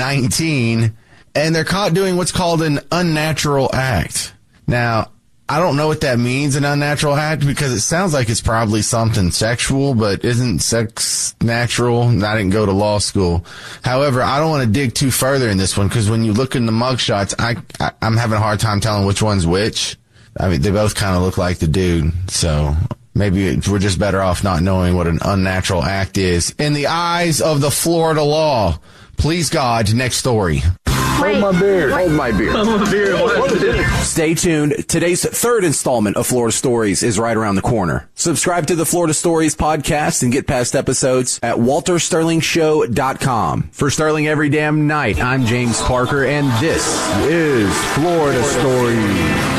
19, and they're caught doing what's called an unnatural act. Now, I don't know what that means, an unnatural act, because it sounds like it's probably something sexual, but isn't sex natural? I didn't go to law school. However, I don't want to dig too further in this one, because when you look in the mugshots, I'm having a hard time telling which one's which. I mean, they both kind of look like the dude, so maybe we're just better off not knowing what an unnatural act is. In the eyes of the Florida law, please God, next story.
Hold my beer. Hold my beer.
Hold my beer.
Stay tuned. Today's third installment of Florida Stories is right around the corner. Subscribe to the Florida Stories podcast and get past episodes at waltersterlingshow.com.
For Sterling every damn night, I'm James Parker, and this is Florida Stories.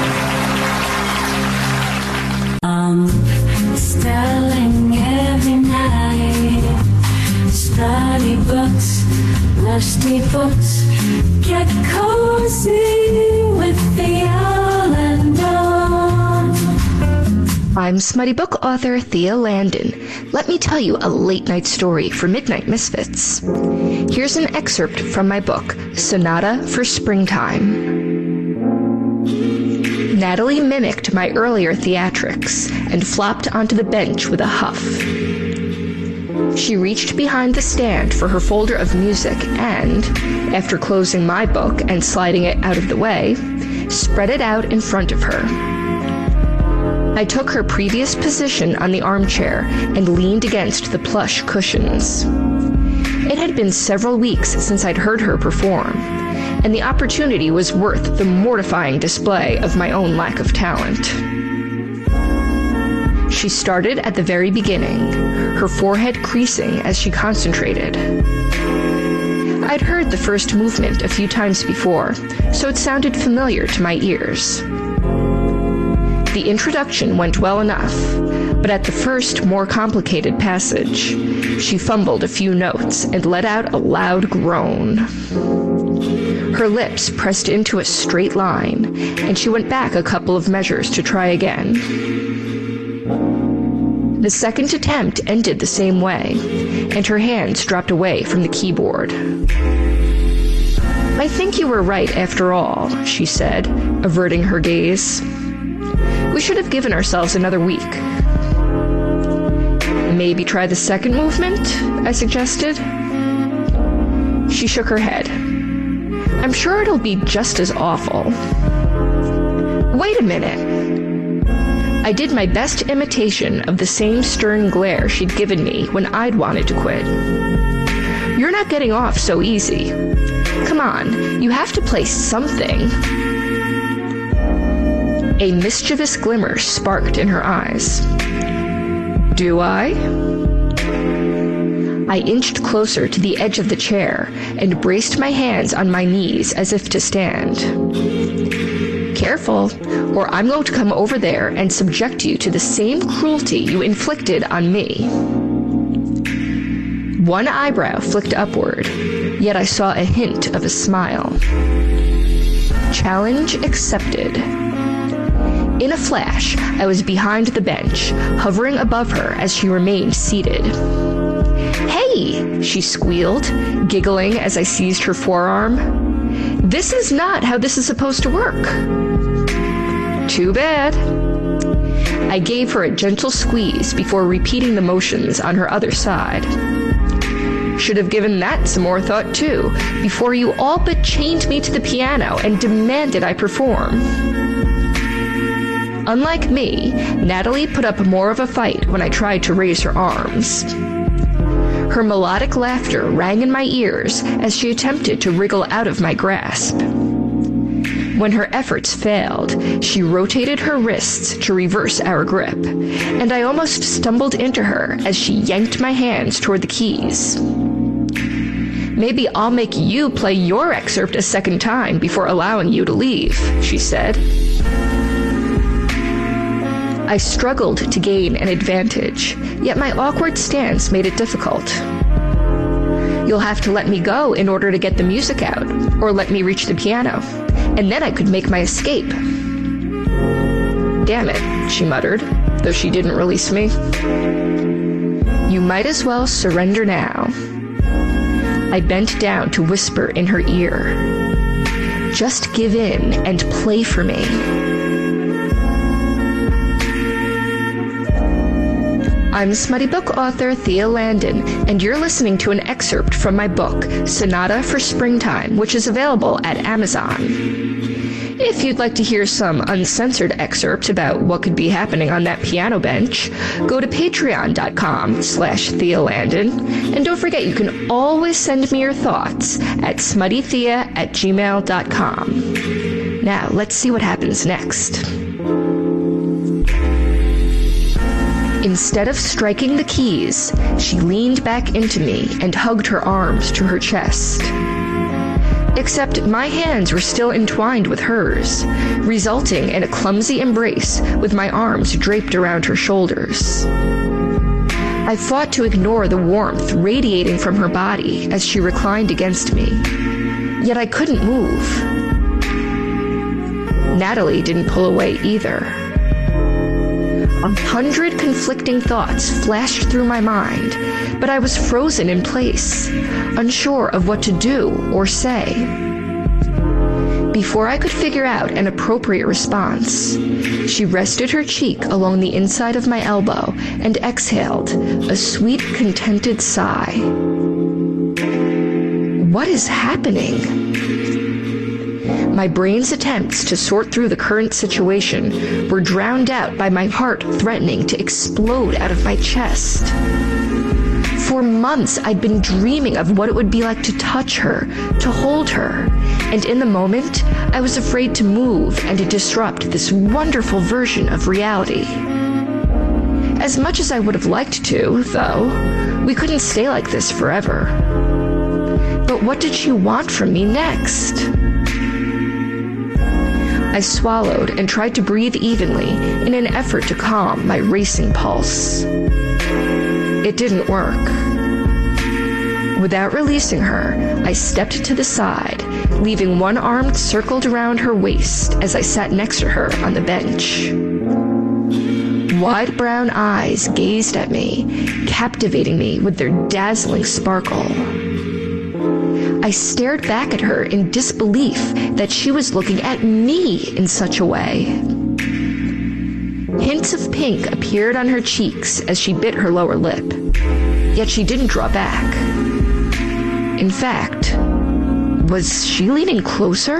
Sterling every night. Study books, lusty books. Get cozy with the Owl and Dawn.
I'm smutty book author Thea Landon. Let me tell you a late night story for Midnight Misfits. Here's an excerpt from my book, Sonata for Springtime. Natalie mimicked my earlier theatrics and flopped onto the bench with a huff. She reached behind the stand for her folder of music and, after closing my book and sliding it out of the way, spread it out in front of her. I took her previous position on the armchair and leaned against the plush cushions. It had been several weeks since I'd heard her perform, and the opportunity was worth the mortifying display of my own lack of talent. She started at the very beginning, her forehead creasing as she concentrated. I'd heard the first movement a few times before, so it sounded familiar to my ears. The introduction went well enough, but at the first, more complicated passage, she fumbled a few notes and let out a loud groan. Her lips pressed into a straight line, and she went back a couple of measures to try again. The second attempt ended the same way, and her hands dropped away from the keyboard. I think you were right after all, she said, averting her gaze. We should have given ourselves another week. Maybe try the second movement, I suggested. She shook her head. I'm sure it'll be just as awful. Wait a minute. I did my best imitation of the same stern glare she'd given me when I'd wanted to quit. You're not getting off so easy. Come on, you have to play something. A mischievous glimmer sparked in her eyes. Do I? I inched closer to the edge of the chair and braced my hands on my knees as if to stand. Careful, or I'm going to come over there and subject you to the same cruelty you inflicted on me. One eyebrow flicked upward, yet I saw a hint of a smile. Challenge accepted. In a flash, I was behind the bench, hovering above her as she remained seated. Hey, she squealed, giggling as I seized her forearm. This is not how this is supposed to work. Too bad. I gave her a gentle squeeze before repeating the motions on her other side. Should have given that some more thought too, before you all but chained me to the piano and demanded I perform. Unlike me, Natalie put up more of a fight when I tried to raise her arms. Her melodic laughter rang in my ears as she attempted to wriggle out of my grasp. When her efforts failed, she rotated her wrists to reverse our grip, and I almost stumbled into her as she yanked my hands toward the keys. Maybe I'll make you play your excerpt a second time before allowing you to leave, she said. I struggled to gain an advantage, yet my awkward stance made it difficult. You'll have to let me go in order to get the music out, or let me reach the piano, and then I could make my escape. Damn it, she muttered, though she didn't release me. You might as well surrender now. I bent down to whisper in her ear. Just give in and play for me. I'm smutty book author Thea Landon, and you're listening to an excerpt from my book, Sonata for Springtime, which is available at Amazon. If you'd like to hear some uncensored excerpts about what could be happening on that piano bench, go to patreon.com/Thea Landon, and don't forget you can always send me your thoughts at smuttythea@gmail.com. Now, let's see what happens next. Instead of striking the keys, she leaned back into me and hugged her arms to her chest. Except my hands were still entwined with hers, resulting in a clumsy embrace with my arms draped around her shoulders. I fought to ignore the warmth radiating from her body as she reclined against me, yet I couldn't move. Natalie didn't pull away either. 100 conflicting thoughts flashed through my mind, but I was frozen in place, unsure of what to do or say. Before I could figure out an appropriate response, she rested her cheek along the inside of my elbow and exhaled a sweet, contented sigh. What is happening? My brain's attempts to sort through the current situation were drowned out by my heart threatening to explode out of my chest. For months, I'd been dreaming of what it would be like to touch her, to hold her, and in the moment, I was afraid to move and to disrupt this wonderful version of reality. As much as I would have liked to, though, we couldn't stay like this forever. But what did she want from me next? I swallowed and tried to breathe evenly in an effort to calm my racing pulse. It didn't work. Without releasing her, I stepped to the side, leaving one arm circled around her waist as I sat next to her on the bench. Wide brown eyes gazed at me, captivating me with their dazzling sparkle. I stared back at her in disbelief that she was looking at me in such a way. Hints of pink appeared on her cheeks as she bit her lower lip, yet she didn't draw back. In fact, was she leaning closer?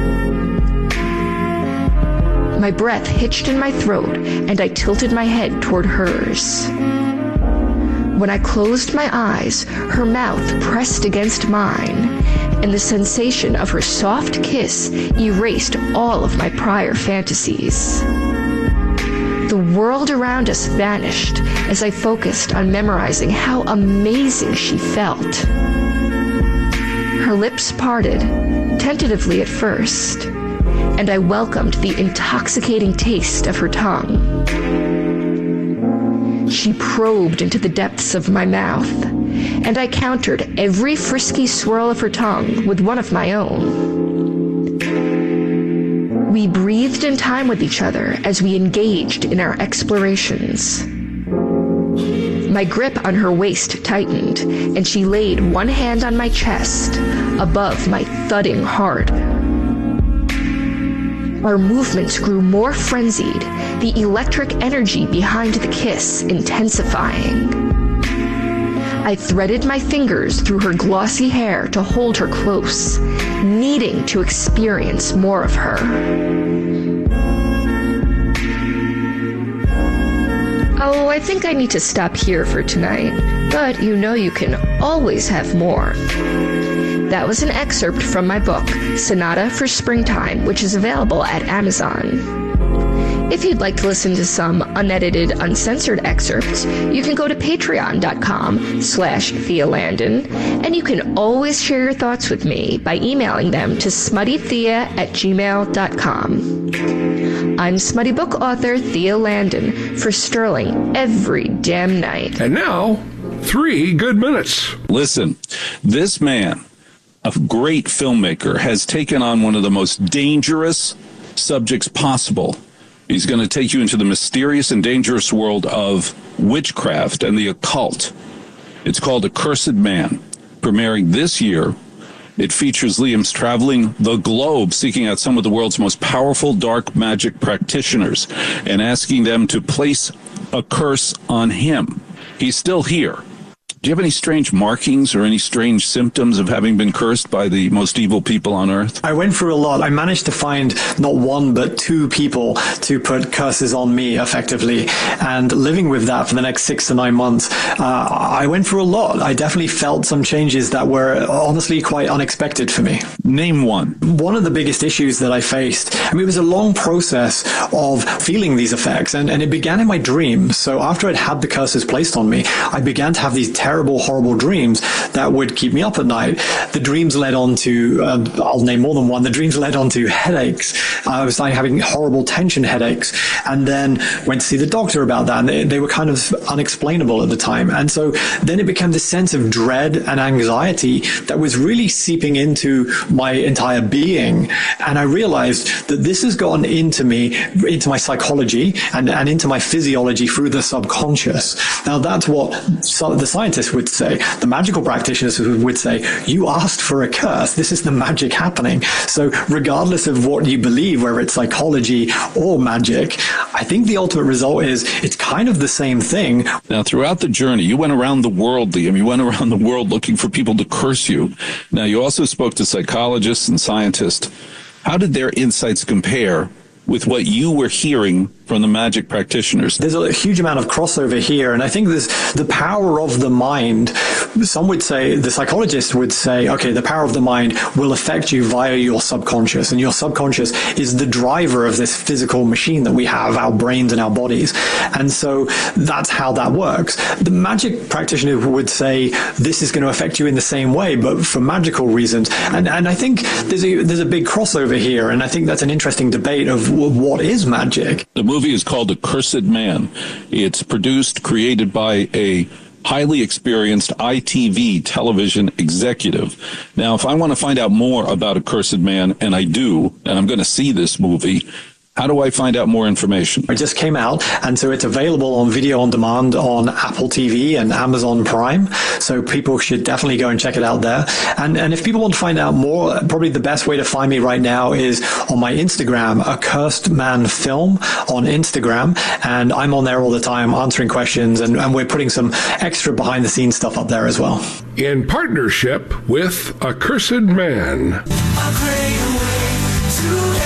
My breath hitched in my throat, and I tilted my head toward hers. When I closed my eyes, her mouth pressed against mine, and the sensation of her soft kiss erased all of my prior fantasies. The world around us vanished as I focused on memorizing how amazing she felt. Her lips parted, tentatively at first, and I welcomed the intoxicating taste of her tongue. She probed into the depths of my mouth, and I countered every frisky swirl of her tongue with one of my own. We breathed in time with each other as we engaged in our explorations. My grip on her waist tightened, and she laid one hand on my chest, above my thudding heart. Our movements grew more frenzied, the electric energy behind the kiss intensifying. I threaded my fingers through her glossy hair to hold her close, needing to experience more of her. Oh, I think I need to stop here for tonight, but you know you can always have more. That was an excerpt from my book, Sonata for Springtime, which is available at Amazon. If you'd like to listen to some unedited, uncensored excerpts, you can go to patreon.com/Thea Landon, and you can always share your thoughts with me by emailing them to smuttythea@gmail.com. I'm smutty book author Thea Landon for Sterling every damn night.
And now, 3 good minutes.
Listen, this man, a great filmmaker, has taken on one of the most dangerous subjects possible. He's going to take you into the mysterious and dangerous world of witchcraft and the occult. It's called Accursed Man, premiering this year. It features Liam's traveling the globe, seeking out some of the world's most powerful dark magic practitioners and asking them to place a curse on him. He's still here. Do you have any strange markings or any strange symptoms of having been cursed by the most evil people on earth?
I went through a lot. I managed to find not one but 2 people to put curses on me effectively. And living with that for the next 6 to 9 months, I went through a lot. I definitely felt some changes that were honestly quite unexpected for me.
Name one.
One of the biggest issues that I faced, I mean, it was a long process of feeling these effects, and it began in my dreams. So after I'd had the curses placed on me, I began to have these terrible, horrible dreams that would keep me up at night. The dreams led on to, I'll name more than one, the dreams led on to headaches. I was like having horrible tension headaches, and then went to see the doctor about that, and they were kind of unexplainable at the time. And so then it became this sense of dread and anxiety that was really seeping into my entire being. And I realized that this has gone into me, into my psychology and into my physiology through the subconscious. Now that's what the scientists would say. The magical practitioners would say, you asked for a curse. This is the magic happening. So regardless of what you believe, whether it's psychology or magic, I think the ultimate result is it's kind of the same thing.
Now, throughout the journey, you went around the world, Liam. You went around the world looking for people to curse you. Now, you also spoke to psychologists and scientists. How did their insights compare with what you were hearing from the magic practitioners?
There's a huge amount of crossover here, and I think there's the power of the mind. Some would say, the psychologists would say, okay, the power of the mind will affect you via your subconscious, and your subconscious is the driver of this physical machine that we have, our brains and our bodies. And so that's how that works. The magic practitioner would say this is going to affect you in the same way, but for magical reasons. And I think there's a big crossover here, and I think that's an interesting debate of what is magic.
The movie is called Accursed Man. It's produced, created by a highly experienced ITV television executive. Now, if I want to find out more about Accursed Man, and I do, and I'm going to see this movie, How do I find out more information?
It just came out, and so it's available on video on demand on Apple TV and Amazon Prime. So people should definitely go and check it out there. And if people want to find out more, probably the best way to find me right now is on my Instagram, Accursed Man Film on Instagram. And I'm on there all the time answering questions, and we're putting some extra behind the scenes stuff up there as well.
In partnership with Accursed Man.
A great way to